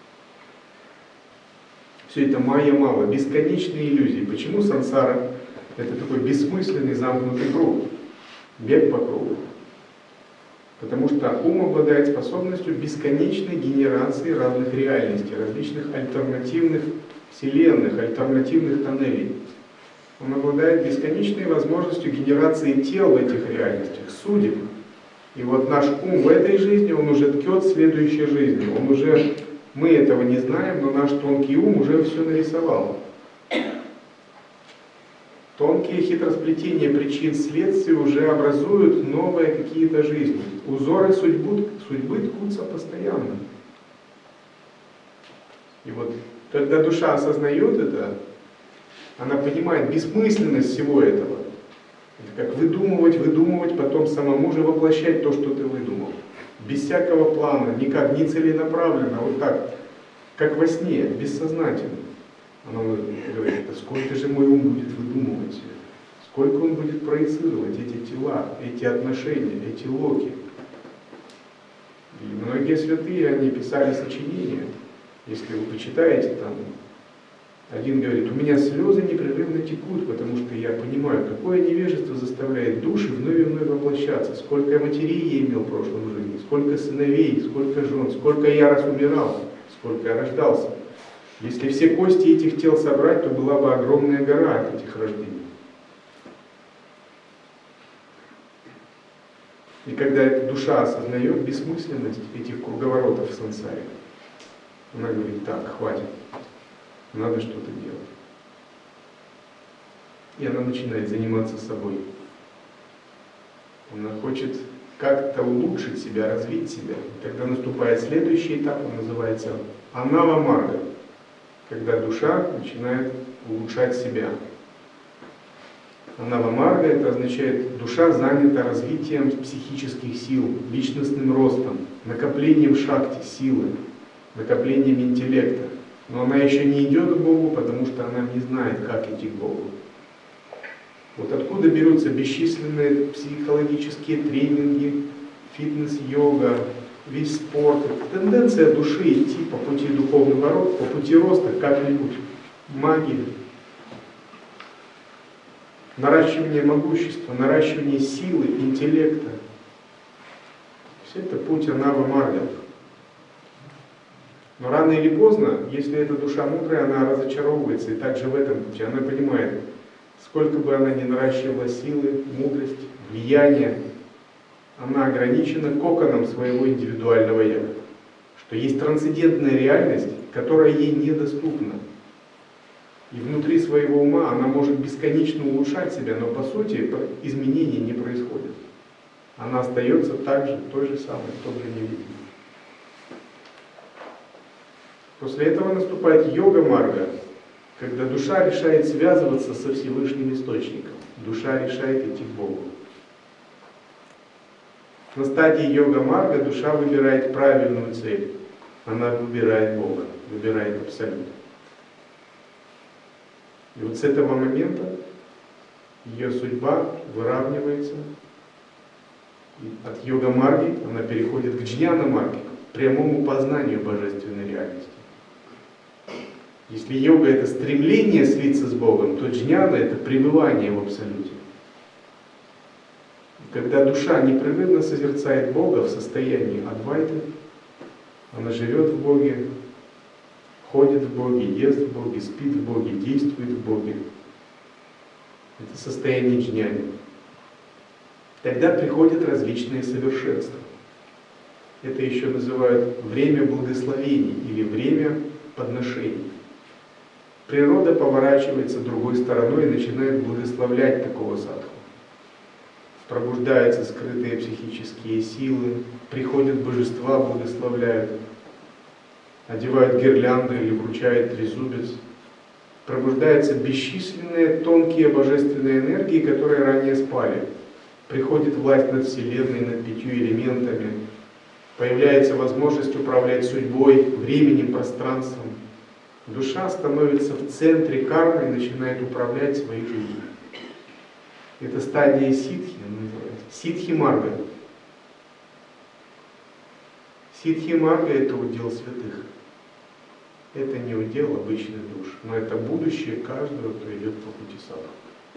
Все это майя-мала, бесконечные иллюзии. Почему сансара — это такой бессмысленный замкнутый круг, бег по кругу? Потому что ум обладает способностью бесконечной генерации разных реальностей, различных альтернативных вселенных, альтернативных тоннелей. Он обладает бесконечной возможностью генерации тел в этих реальностях, судеб. И вот наш ум в этой жизни, он уже ткет следующей жизни. Он уже, мы этого не знаем, но наш тонкий ум уже все нарисовал. Тонкие хитросплетения причин следствий уже образуют новые какие-то жизни. Узоры судьбы, судьбы ткутся постоянно. И вот когда душа осознает это, она понимает бессмысленность всего этого. Это как выдумывать, выдумывать, потом самому же воплощать то, что ты выдумал. Без всякого плана, никак, не целенаправленно, вот так, как во сне, бессознательно. Она говорит, да сколько же мой ум будет выдумывать, сколько он будет проецировать эти тела, эти отношения, эти локи. И многие святые, они писали сочинения. Если вы почитаете там, один говорит, у меня слезы непрерывно текут, потому что я понимаю, какое невежество заставляет души вновь и вновь воплощаться. Сколько матерей я имел в прошлом жизни, сколько сыновей, сколько жен, сколько я раз умирал, сколько я рождался. Если все кости этих тел собрать, то была бы огромная гора от этих рождений. И когда эта душа осознает бессмысленность этих круговоротов в сансаре, она говорит: так, хватит, надо что-то делать. И она начинает заниматься собой. Она хочет как-то улучшить себя, развить себя. И тогда наступает следующий этап, он называется анава марга, когда душа начинает улучшать себя. Анава марга — это означает, душа занята развитием психических сил, личностным ростом, накоплением шакти, силы, накоплением интеллекта. Но она еще не идет к Богу, потому что она не знает, как идти к Богу. Вот откуда берутся бесчисленные психологические тренинги, фитнес-йога, весь спорт. Это тенденция души идти по пути духовного роста, по пути роста как-нибудь. Магия. Наращивание могущества, наращивание силы, интеллекта. Все это путь анава марга. Но рано или поздно, если эта душа мудрая, она разочаровывается, и также в этом пути она понимает, сколько бы она ни наращивала силы, мудрость, влияние, она ограничена коконом своего индивидуального «я». Что есть трансцендентная реальность, которая ей недоступна. И внутри своего ума она может бесконечно улучшать себя, но по сути изменений не происходит. Она остается так же, той же самой, в том же невидении. После этого наступает йога-марга, когда душа решает связываться со Всевышним Источником. Душа решает идти к Богу. На стадии йога-марга душа выбирает правильную цель. Она выбирает Бога, выбирает Абсолют. И вот с этого момента ее судьба выравнивается. И от йога-марги она переходит к джняна-марге, к прямому познанию божественной реальности. Если йога — это стремление слиться с Богом, то джняна — это пребывание в Абсолюте. И когда душа непрерывно созерцает Бога в состоянии адвайты, она живет в Боге, ходит в Боге, ест в Боге, спит в Боге, действует в Боге. Это состояние джняни. Тогда приходят различные совершенства. Это еще называют время благословений или время подношений. Природа поворачивается другой стороной и начинает благословлять такого садху. Пробуждаются скрытые психические силы, приходят божества, благословляют, одевают гирлянды или вручают трезубец. Пробуждаются бесчисленные тонкие божественные энергии, которые ранее спали. Приходит власть над Вселенной, над пятью элементами. Появляется возможность управлять судьбой, временем, пространством. Душа становится в центре кармы и начинает управлять своей жизнью. Это стадия ситхи, называется. Ситхи-марга. Ситхи-марга — это удел святых. Это не удел обычных душ, но это будущее каждого, кто идет по пути садху.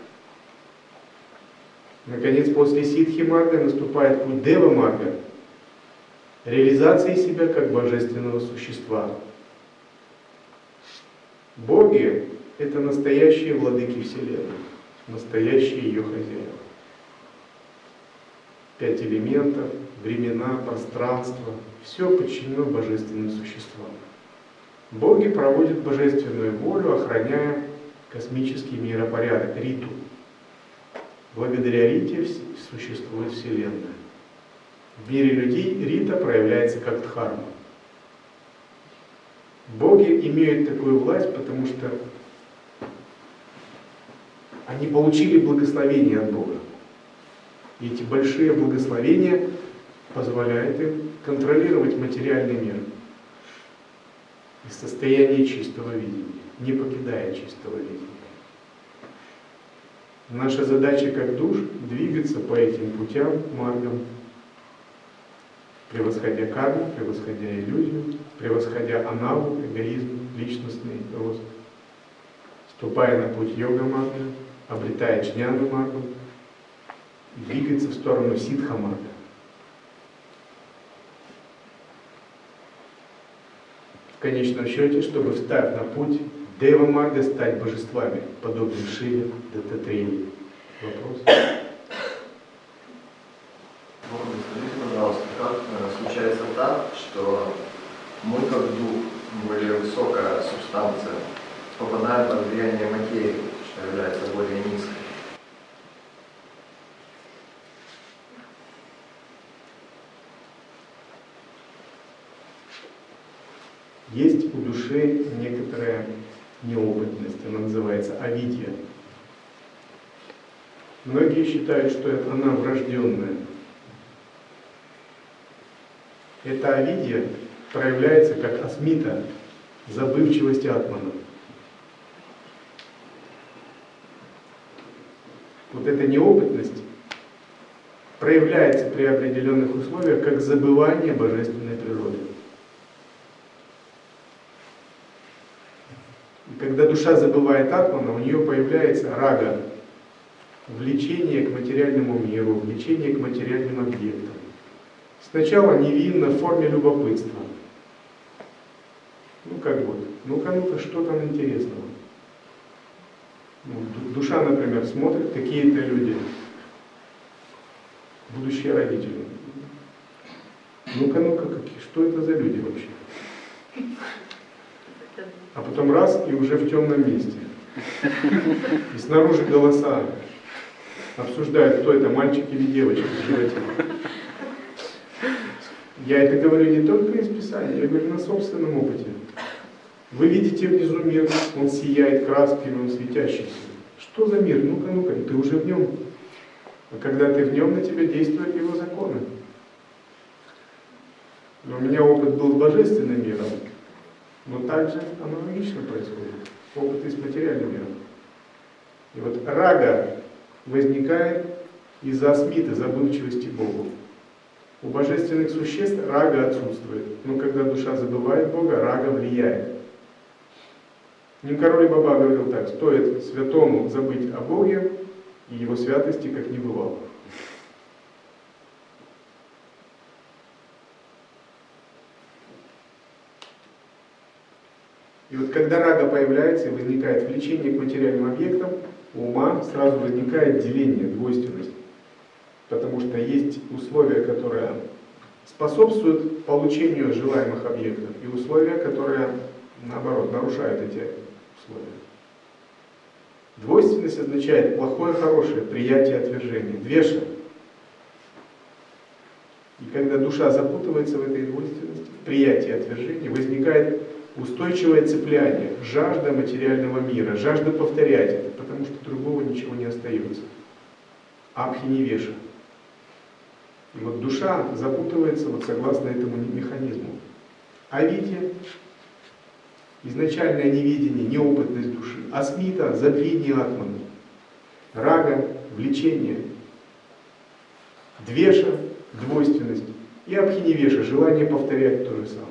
Наконец, после ситхи-марга наступает путь дева-марга, реализации себя как божественного существа. Боги — это настоящие владыки Вселенной, настоящие ее хозяева. Пять элементов, времена, пространство — все подчинено божественным существам. Боги проводят божественную волю, охраняя космический миропорядок, риту. Благодаря рите существует Вселенная. В мире людей рита проявляется как дхарма. Боги имеют такую власть, потому что они получили благословение от Бога. И эти большие благословения позволяют им контролировать материальный мир из состояния чистого видения, не покидая чистого видения. Наша задача как душ — двигаться по этим путям, маргам, превосходя карму, превосходя иллюзию, превосходя анаву, эгоизм, личностный рост, ступая на путь йога-марга, обретая джняна-маргу, и двигаться в сторону ситха-марга. В конечном счете, чтобы, встав на путь дева-марга, стать божествами, подобным Шиве, Даттатреи. Вопрос? факт, что мы как дух, более высокая субстанция, попадаем под влияние материи, что является более низкой. Есть у души некоторая неопытность, она называется авидья. Многие считают, что это она врожденная. Эта авидья проявляется как асмита, забывчивость атмана. Вот эта неопытность проявляется при определенных условиях как забывание божественной природы. И когда душа забывает атмана, у нее появляется рага, влечение к материальному миру, влечение к материальным объектам. Сначала невинно в форме любопытства. Ну как вот, ну-ка, ну-ка, что там интересного? Ну, душа, например, смотрит, какие-то люди, будущие родители. Ну-ка, ну-ка, какие, что это за люди вообще? А потом раз, и уже в темном месте. И снаружи голоса обсуждают, кто это, мальчик или девочка в животе. Я это говорю не только из Писания, я говорю на собственном опыте. Вы видите внизу мир, он сияет красками, он светящийся. Что за мир? Ну-ка, ну-ка, ты уже в нем. А когда ты в нем, на тебя действуют его законы. Но у меня опыт был с божественным миром, но также аналогично происходит. Опыт и с материальным миром. И вот рага возникает из-за асмиты, забывчивости Богу. У божественных существ рага отсутствует, но когда душа забывает Бога, рага влияет. Нимкароли Баба говорил так: стоит святому забыть о Боге, и его святости как не бывало. И вот когда рага появляется и возникает влечение к материальным объектам, у ума сразу возникает деление, двойственность. Потому что есть условия, которые способствуют получению желаемых объектов, и условия, которые, наоборот, нарушают эти условия. Двойственность означает плохое, хорошее, приятие, отвержение, двеша. И когда душа запутывается в этой двойственности, в приятии и отвержении, возникает устойчивое цепляние, жажда материального мира, жажда повторять это, потому что другого ничего не остается. Абхиневеша. И вот душа запутывается вот согласно этому механизму. Авидья, изначальное невидение, неопытность души. Асмита, забвение атмана. Рага, влечение. Двеша, двойственность. И абхиневеша, желание повторять то же самое.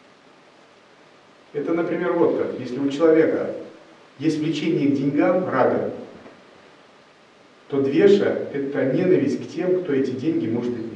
Это, например, вот как, если у человека есть влечение к деньгам, рага, то двеша – это ненависть к тем, кто эти деньги может отнять.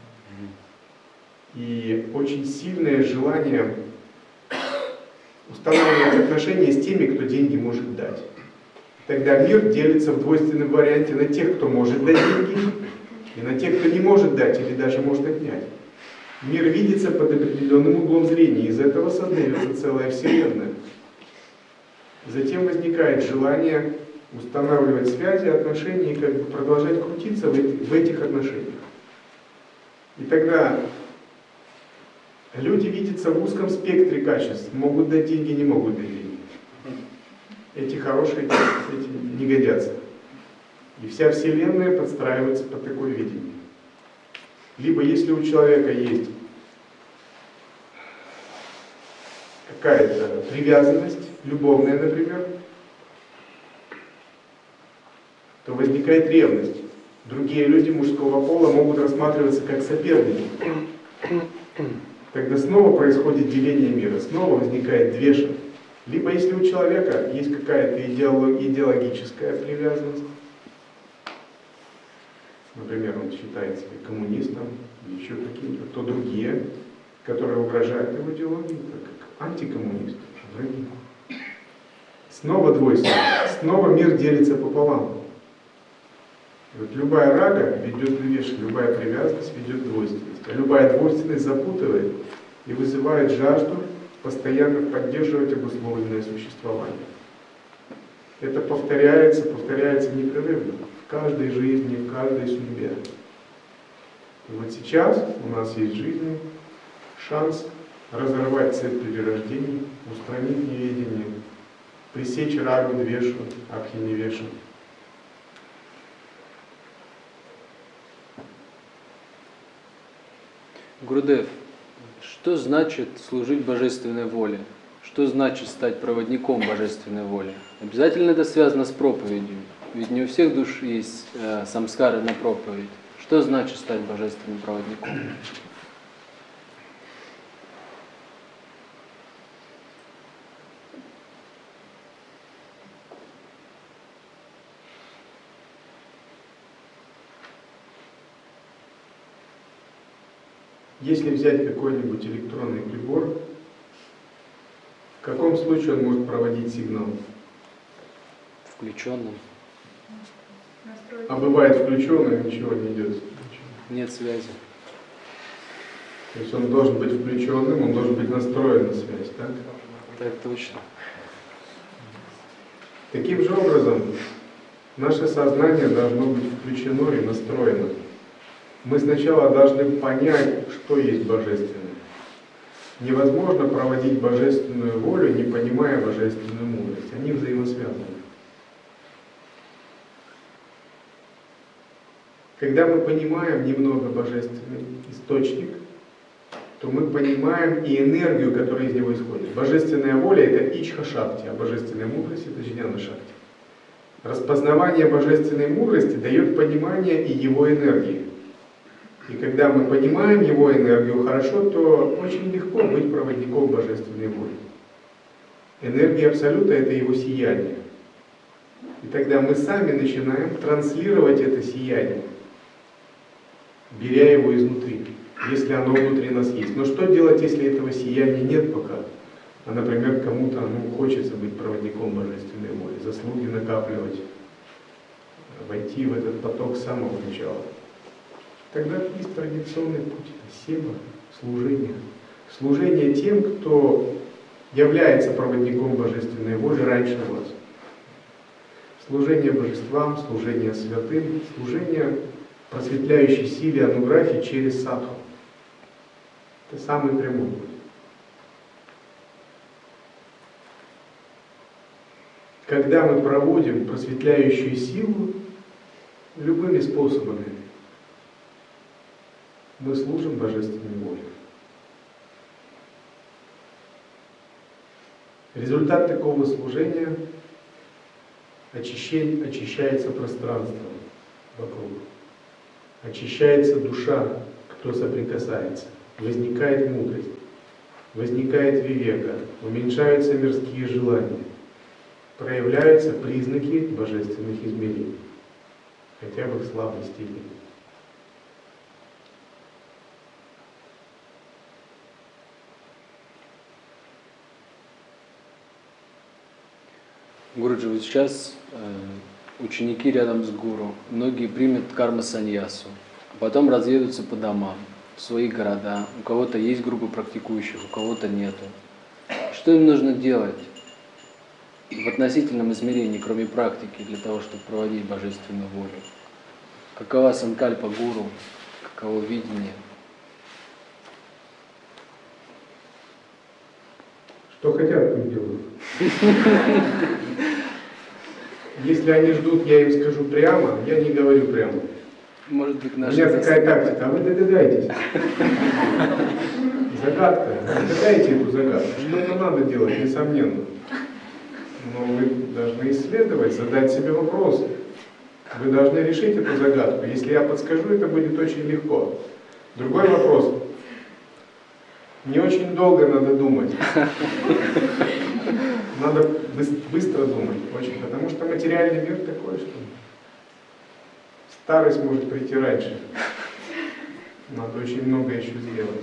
И очень сильное желание устанавливать отношения с теми, кто деньги может дать. Тогда мир делится в двойственном варианте на тех, кто может дать деньги, и на тех, кто не может дать или даже может отнять. Мир видится под определенным углом зрения, из этого создается целая вселенная. Затем возникает желание устанавливать связи, отношения и как бы продолжать крутиться в, эти, в этих отношениях. И тогда люди видятся в узком спектре качеств, могут дать деньги, не могут дать деньги. Эти хорошие, эти не годятся. И вся вселенная подстраивается под такое видение. Либо если у человека есть какая-то привязанность, любовная, например, то возникает ревность. Другие люди мужского пола могут рассматриваться как соперники. Тогда снова происходит деление мира, снова возникает двеша. Либо если у человека есть какая-то идеологическая привязанность, например, он считает себя коммунистом или еще каким-то, то другие, которые угрожают его идеологии, так как антикоммунист, враги. Снова двойство, снова мир делится пополам. Вот любая рага ведет к вешке, любая привязанность ведет к двойственности. А любая двойственность запутывает и вызывает жажду постоянно поддерживать обусловленное существование. Это повторяется, повторяется непрерывно в каждой жизни, в каждой судьбе. И вот сейчас у нас есть в жизни шанс разорвать цепь перерождений, устранить неведение, пресечь рагу, двешу, абхиневешу. Гурудев, что значит служить божественной воле? Что значит стать проводником божественной воли? Обязательно это связано с проповедью? Ведь не у всех душ есть э, самскары на проповедь. Что значит стать божественным проводником? Если взять какой-нибудь электронный прибор, в каком случае он может проводить сигнал? Включенным. А бывает включенным, ничего не идет. Нет связи. То есть он должен быть включенным, он должен быть настроен на связь, так? Так точно. Таким же образом, наше сознание должно быть включено и настроено. Мы сначала должны понять, что есть божественное. Невозможно проводить божественную волю, не понимая божественную мудрость. Они взаимосвязаны. Когда мы понимаем немного божественный источник, то мы понимаем и энергию, которая из него исходит. Божественная воля — это ичха-шакти, а божественная мудрость — это джняна-шакти. Распознавание божественной мудрости дает понимание и его энергии. И когда мы понимаем его энергию хорошо, то очень легко быть проводником божественной воли. Энергия Абсолюта — это его сияние. И тогда мы сами начинаем транслировать это сияние, беря его изнутри, если оно внутри нас есть. Но что делать, если этого сияния нет пока? А, например, кому-то ну, хочется быть проводником божественной воли, заслуги накапливать, войти в этот поток с самого начала. Тогда есть традиционный путь — сева, служение. Служение тем, кто является проводником божественной воли раньше вас. Служение божествам, служение святым, служение просветляющей силе ануграхи через садху. Это самый прямой путь. Когда мы проводим просветляющую силу любыми способами, мы служим божественной воле. Результат такого служения — очищение, очищается пространство вокруг, очищается душа, кто соприкасается, возникает мудрость, возникает вивека, уменьшаются мирские желания, проявляются признаки божественных измерений, хотя бы в слабой степени. Гуруджи, вот сейчас э, ученики рядом с гуру, многие примут карма-саньясу, а потом разъедутся по домам, в свои города. У кого-то есть группа практикующих, у кого-то нету. Что им нужно делать в относительном измерении, кроме практики, для того, чтобы проводить божественную волю? Какова санкальпа гуру, каково видение? Что хотят, пусть делают. Если они ждут, я им скажу прямо, я не говорю прямо. Может быть, У наша меня такая тактика, а вы догадаетесь. Загадка. Догадайте эту загадку. Что-то надо делать, несомненно. Но вы должны исследовать, задать себе вопрос. Вы должны решить эту загадку. Если я подскажу, это будет очень легко. Другой вопрос. Не очень долго надо думать. Надо быстро думать, очень, потому что материальный мир такой, что старость может прийти раньше. Надо очень много еще сделать.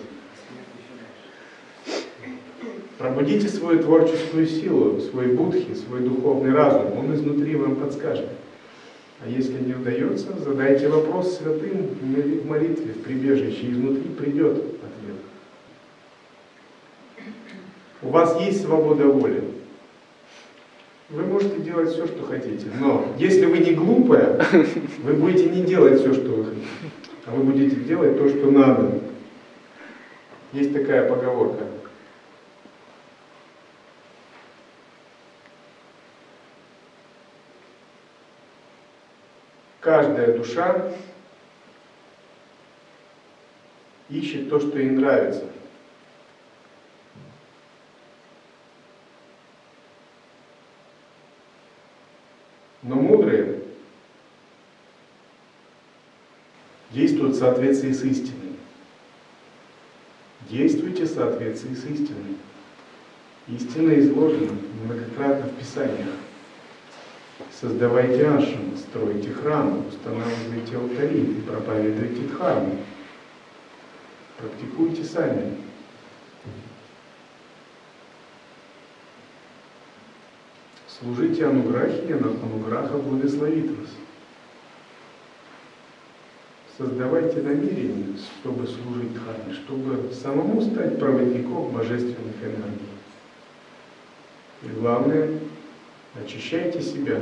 Пробудите свою творческую силу, свой будхи, свой духовный разум. Он изнутри вам подскажет. А если не удается, задайте вопрос святым в молитве, в прибежище, и изнутри придет ответ. У вас есть свобода воли. Вы можете делать все, что хотите. Но если вы не глупая, вы будете не делать все, что вы хотите. А вы будете делать то, что надо. Есть такая поговорка. Каждая душа ищет то, что ей нравится. Но мудрые действуют в соответствии с истиной. Действуйте в соответствии с истиной. Истина изложена многократно в Писаниях. Создавайте ашрам, стройте храмы, устанавливайте алтари и проповедуйте дхарму. Практикуйте сами. Служите ануграхи, и ануграха благословит вас. Создавайте намерение, чтобы служить дхарме, чтобы самому стать проводником божественных энергий. И главное, очищайте себя,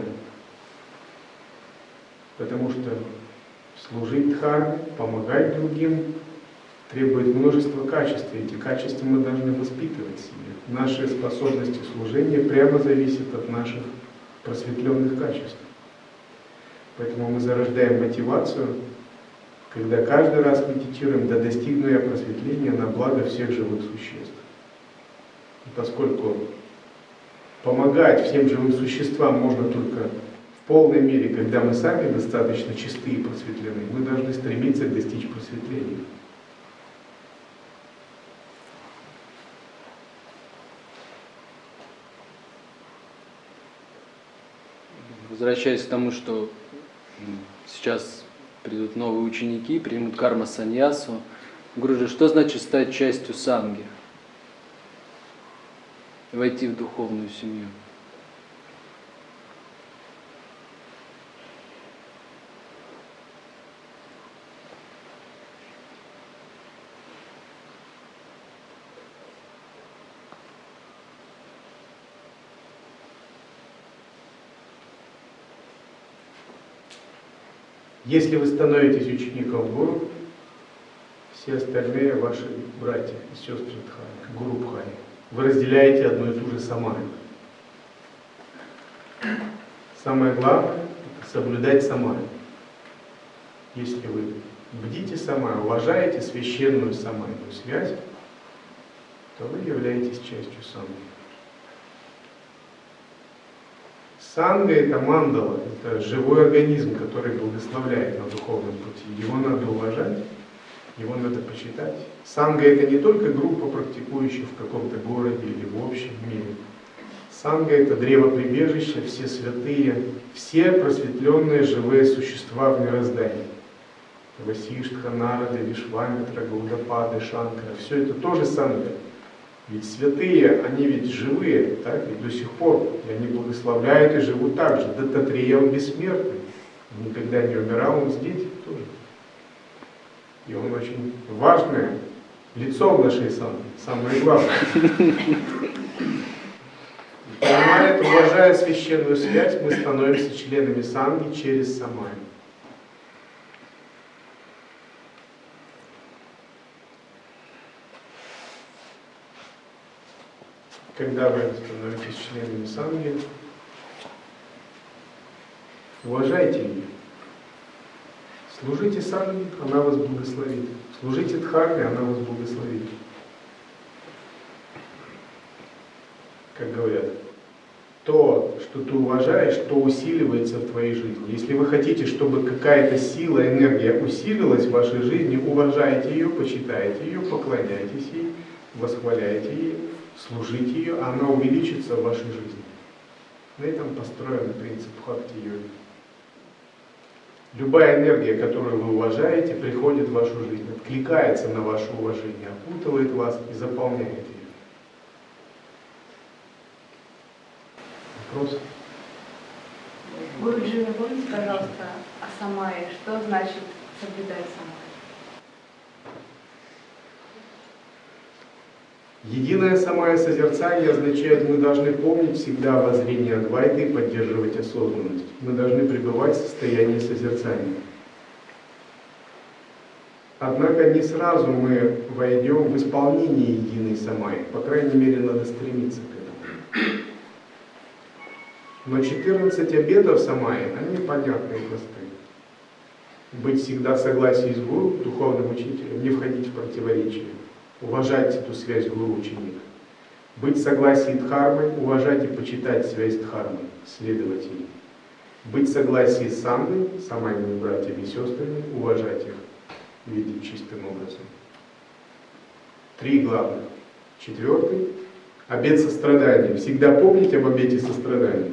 потому что служить дхарме, помогать другим требует множества качеств, и эти качества мы должны воспитывать в себе. Наши способности служения прямо зависят от наших просветленных качеств. Поэтому мы зарождаем мотивацию, когда каждый раз медитируем, да достигну я просветления на благо всех живых существ. И поскольку помогать всем живым существам можно только в полной мере, когда мы сами достаточно чисты и просветлены, мы должны стремиться достичь просветления. Возвращаясь к тому, что сейчас придут новые ученики, примут карма-саньясу. Гуружи, что значит стать частью санги? Войти в духовную семью. Если вы становитесь учеником гуру, все остальные ваши братья и сестры Дхармы, гуру Бхани, вы разделяете одну и ту же самаю. Самое главное – это соблюдать самаю. Если вы бдите самаю, уважаете священную самайную связь, то вы являетесь частью санги. Санга – это мандала, это живой организм, который благословляет на духовном пути. Его надо уважать, его надо почитать. Санга – это не только группа практикующих в каком-то городе или в общем мире. Санга – это древо-прибежище, все святые, все просветленные живые существа в мироздании. Васиштха, Нарада, Вишвамитра, Гаудапада, Шанкара – все это тоже санга. Ведь святые, они ведь живые, так, и до сих пор, и они благословляют и живут так же. Даттатрея, он бессмертный, он никогда не умирал, он здесь тоже. И он очень важное лицо в нашей санге, самое главное. Понимая, уважая священную связь, мы становимся членами санги через самаю. Когда вы становитесь членами санги, уважайте ее. Служите санге, она вас благословит. Служите дхарме, она вас благословит. Как говорят, то, что ты уважаешь, то усиливается в твоей жизни. Если вы хотите, чтобы какая-то сила, энергия усилилась в вашей жизни, уважайте ее, почитайте ее, поклоняйтесь ей, восхваляйте ее, служите ее, а она увеличится в вашей жизни. На этом построен принцип бхакти-йоги. Любая энергия, которую вы уважаете, приходит в вашу жизнь, откликается на ваше уважение, окутывает вас и заполняет ее. Вопрос? Гуруджи, напомните, пожалуйста, о самае. Что значит соблюдать самае? Единое самое созерцание означает, мы должны помнить всегда воззрение Адвайты и поддерживать осознанность. Мы должны пребывать в состоянии созерцания. Однако не сразу мы войдем в исполнение единой самаи. По крайней мере, надо стремиться к этому. Но четырнадцать обетов самаи, они понятны и просты. Быть всегда в согласии с гуру, духовным учителем, не входить в противоречие. Уважать эту связь гуру-ученик. Быть в согласии дхармы, уважать и почитать связь дхармы, следовать ей. Быть в согласии с сангой, самайными братьями и сестрами, уважать их, видеть чистым образом. Три главных. Четвертый. Обет сострадания. Всегда помнить об обете сострадания.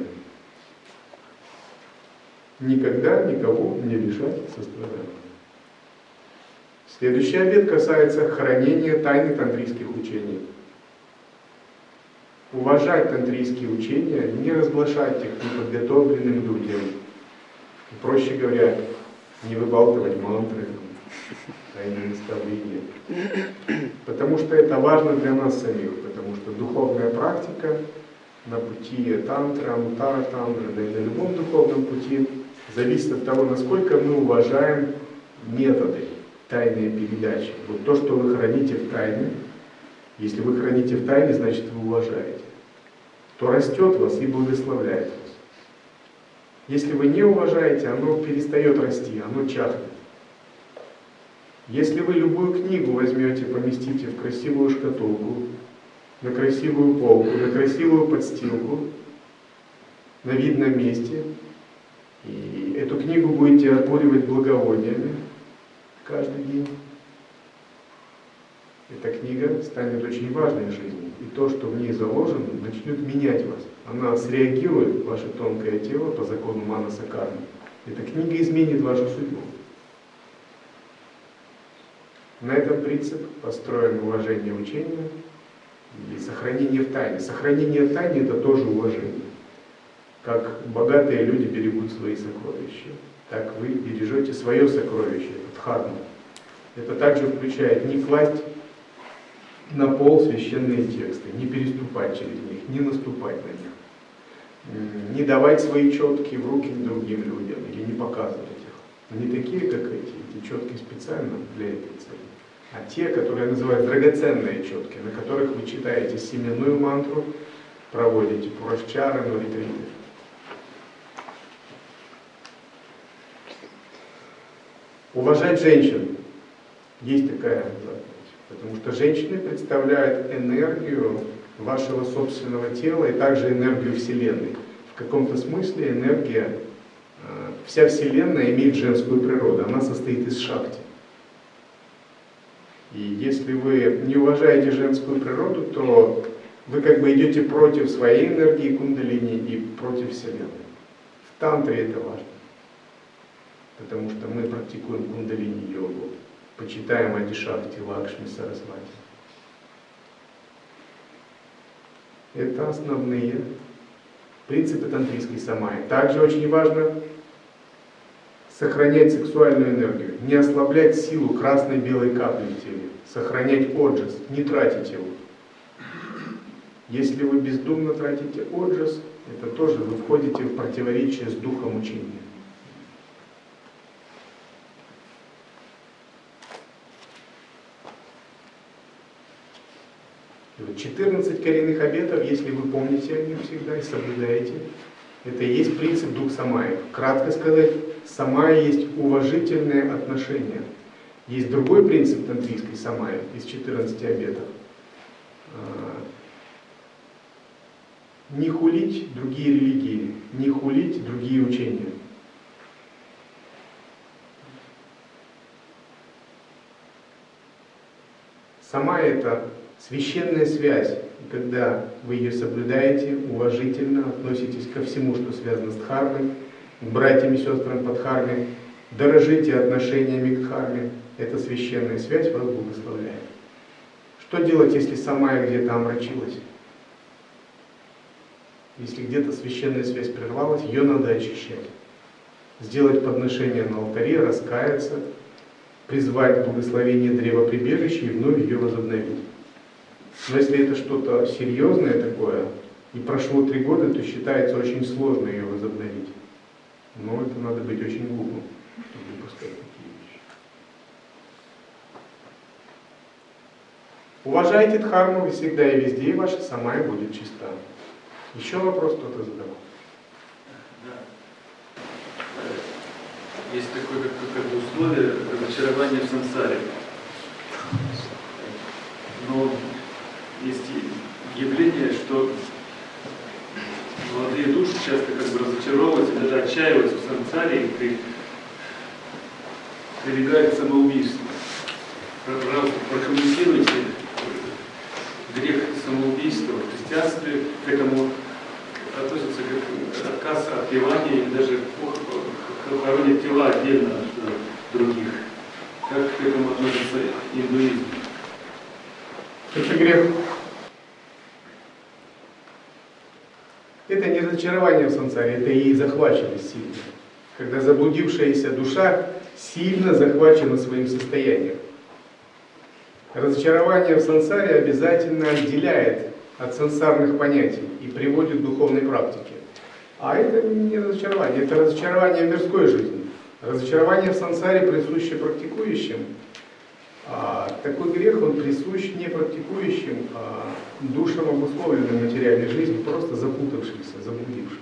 Никогда никого не лишать сострадания. Следующий обет касается хранения тайны тантрийских учений. Уважать тантрийские учения, не разглашать их неподготовленным людям. Проще говоря, не выбалтывать мантры, тайные наставления. Потому что это важно для нас самих, потому что духовная практика на пути тантра, мутара тантра, да и на любом духовном пути зависит от того, насколько мы уважаем методы, тайные передачи. Вот то, что вы храните в тайне, если вы храните в тайне, значит вы уважаете. То растет вас и благословляет вас. Если вы не уважаете, оно перестает расти, оно чахнет. Если вы любую книгу возьмете, поместите в красивую шкатулку, на красивую полку, на красивую подстилку, на видном месте, и эту книгу будете окуривать благовониями каждый день, эта книга станет очень важной в жизни. И то, что в ней заложено, начнет менять вас. Она среагирует, ваше тонкое тело, по закону манаса кармы. Эта книга изменит вашу судьбу. На этом принцип построен уважение учения и сохранение в тайне. Сохранение в тайне — это тоже уважение. Как богатые люди берегут свои сокровища, так вы бережете свое сокровище, дхарму. Это также включает не класть на пол священные тексты, не переступать через них, не наступать на них, не давать свои четки в руки другим людям или не показывать их. Не такие, как эти, эти четки специально для этой цели, а те, которые называют драгоценные четки, на которых вы читаете семенную мантру, проводите пурашчары, но ретриты. Уважать женщин. Есть такая заповедь. Потому что женщины представляют энергию вашего собственного тела и также энергию Вселенной. В каком-то смысле энергия, вся Вселенная имеет женскую природу. Она состоит из шакти. И если вы не уважаете женскую природу, то вы как бы идете против своей энергии кундалини и против Вселенной. В тантре это важно. Потому что мы практикуем кундалини-йогу, почитаем Адишакти, Лакшми, Сарасвати. Это основные принципы тантрийской самаи. Также очень важно сохранять сексуальную энергию, не ослаблять силу красной белой капли в теле, сохранять оджас, не тратить его. Если вы бездумно тратите оджас, это тоже вы входите в противоречие с духом учения. четырнадцать коренных обетов, если вы помните о них всегда и соблюдаете, это и есть принцип дух самаи. Кратко сказать, самаи есть уважительное отношение. Есть другой принцип тантрийской самаи из четырнадцати обетов. Не хулить другие религии, не хулить другие учения. Самая это священная связь, и когда вы ее соблюдаете, уважительно относитесь ко всему, что связано с дхармой, к братьям и сестрам по дхарме, дорожите отношениями к дхарме, эта священная связь вас благословляет. Что делать, если самая где-то омрачилась? Если где-то священная связь прервалась, ее надо очищать. сделать подношение на алтаре, раскаяться, призвать благословение древоприбежища и вновь ее возобновить. Но если это что-то серьезное такое, и прошло три года, то считается очень сложно ее возобновить. Но это надо быть очень глупым, чтобы допускать такие вещи. Уважайте дхарму, и всегда и везде, и ваша самая будет чиста. Еще вопрос кто-то задавал? Есть такое как, как бы условие разочарования в сансаре. Но есть явление, что молодые души часто как бы разочаровываются, даже отчаиваются в сансаре и при, прибегают к самоубийству. Прокомментируйте грех самоубийства в христианстве, к этому относится как отказ от пивания или даже хоронят тела отдельно от других. Как к этому относится индуизм? Это грех. Это не разочарование в сансаре, это и захваченность сильно. Когда заблудившаяся душа сильно захвачена своим состоянием. Разочарование в сансаре обязательно отделяет от сансарных понятий и приводит к духовной практике. А это не разочарование, это разочарование в мирской жизни. Разочарование в сансаре присуще практикующим. А такой грех, он присущ не практикующим, а душам, обусловленным материальной жизнью, просто запутавшимся, заблудившимся.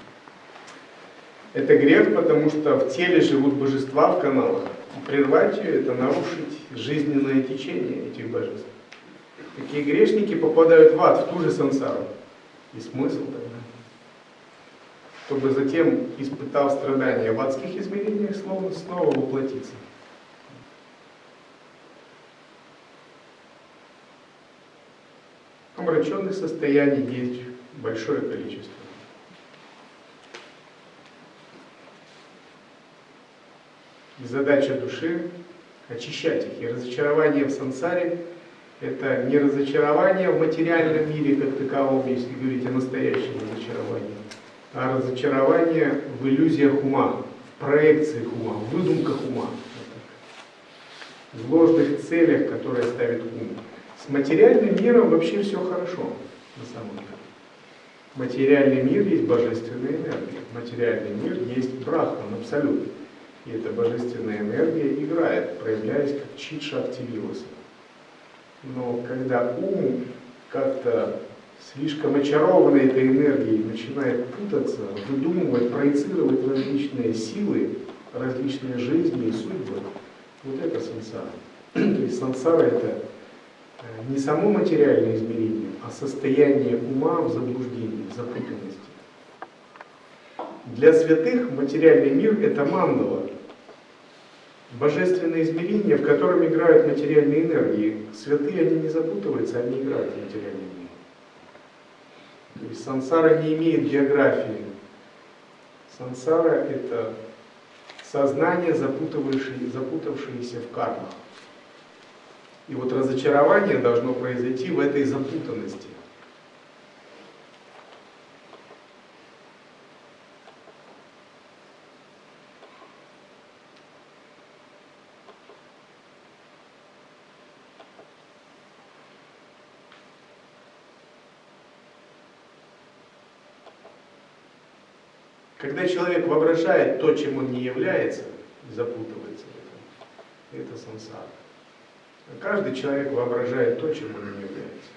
Это грех, потому что в теле живут божества в каналах. Прервать ее — это нарушить жизненное течение этих божеств. Такие грешники попадают в ад, в ту же сансару. И смысл тогда? Чтобы затем, испытав страдания в адских измерениях, словно снова воплотиться. Омраченных состояний есть большое количество. И задача души — очищать их. И разочарование в сансаре — это не разочарование в материальном мире как таковом, если говорить о настоящем разочаровании, а разочарование в иллюзиях ума, в проекциях ума, в выдумках ума, в ложных целях, которые ставит ум. С материальным миром вообще все хорошо, на самом деле. Материальный мир есть божественная энергия. Материальный мир есть брахман, абсолют. И эта божественная энергия играет, проявляясь как чит-шакти-виласа. Но когда ум как-то слишком очарованный этой энергией начинает путаться, выдумывать, проецировать различные силы, различные жизни и судьбы, вот это сансара. То есть сансара — это не само материальное измерение, а состояние ума в заблуждении, в запутанности. Для святых материальный мир — это мандала, божественное измерение, в котором играют материальные энергии. Святые, они не запутываются, они играют в материальный мир. То есть сансара не имеет географии. Сансара — это сознание, запутавшееся, запутавшееся в кармах. И вот разочарование должно произойти в этой запутанности. Когда человек воображает то, чем он не является, запутывается в этом, это сансара. А каждый человек воображает то, чем он не является.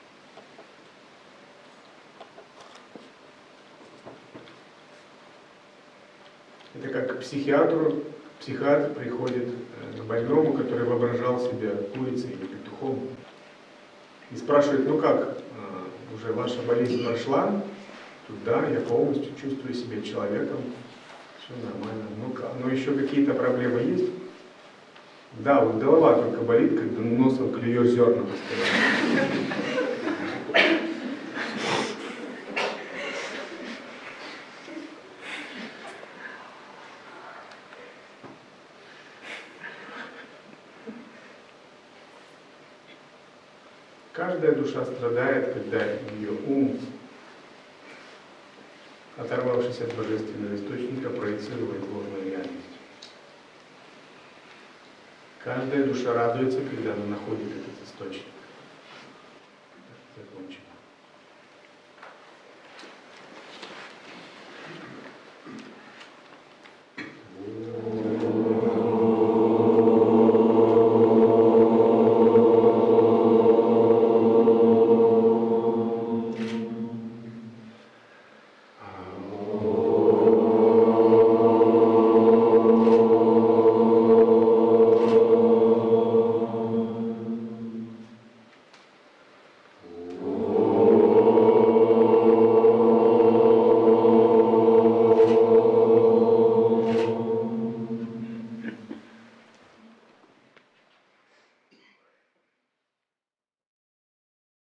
Это как к психиатру, психиатр приходит к больному, который воображал себя курицей или петухом, и спрашивает: ну как, уже ваша болезнь прошла? Да, я полностью чувствую себя человеком, все нормально. Ну-ка, но еще какие-то проблемы есть? Да, вот голова только болит, когда носом клюешь зерна постоянно. Каждая душа страдает, когда ее ум оторвавшись от божественного источника, проецирует ложную реальность. Каждая душа радуется, когда она находит этот источник. Закончено.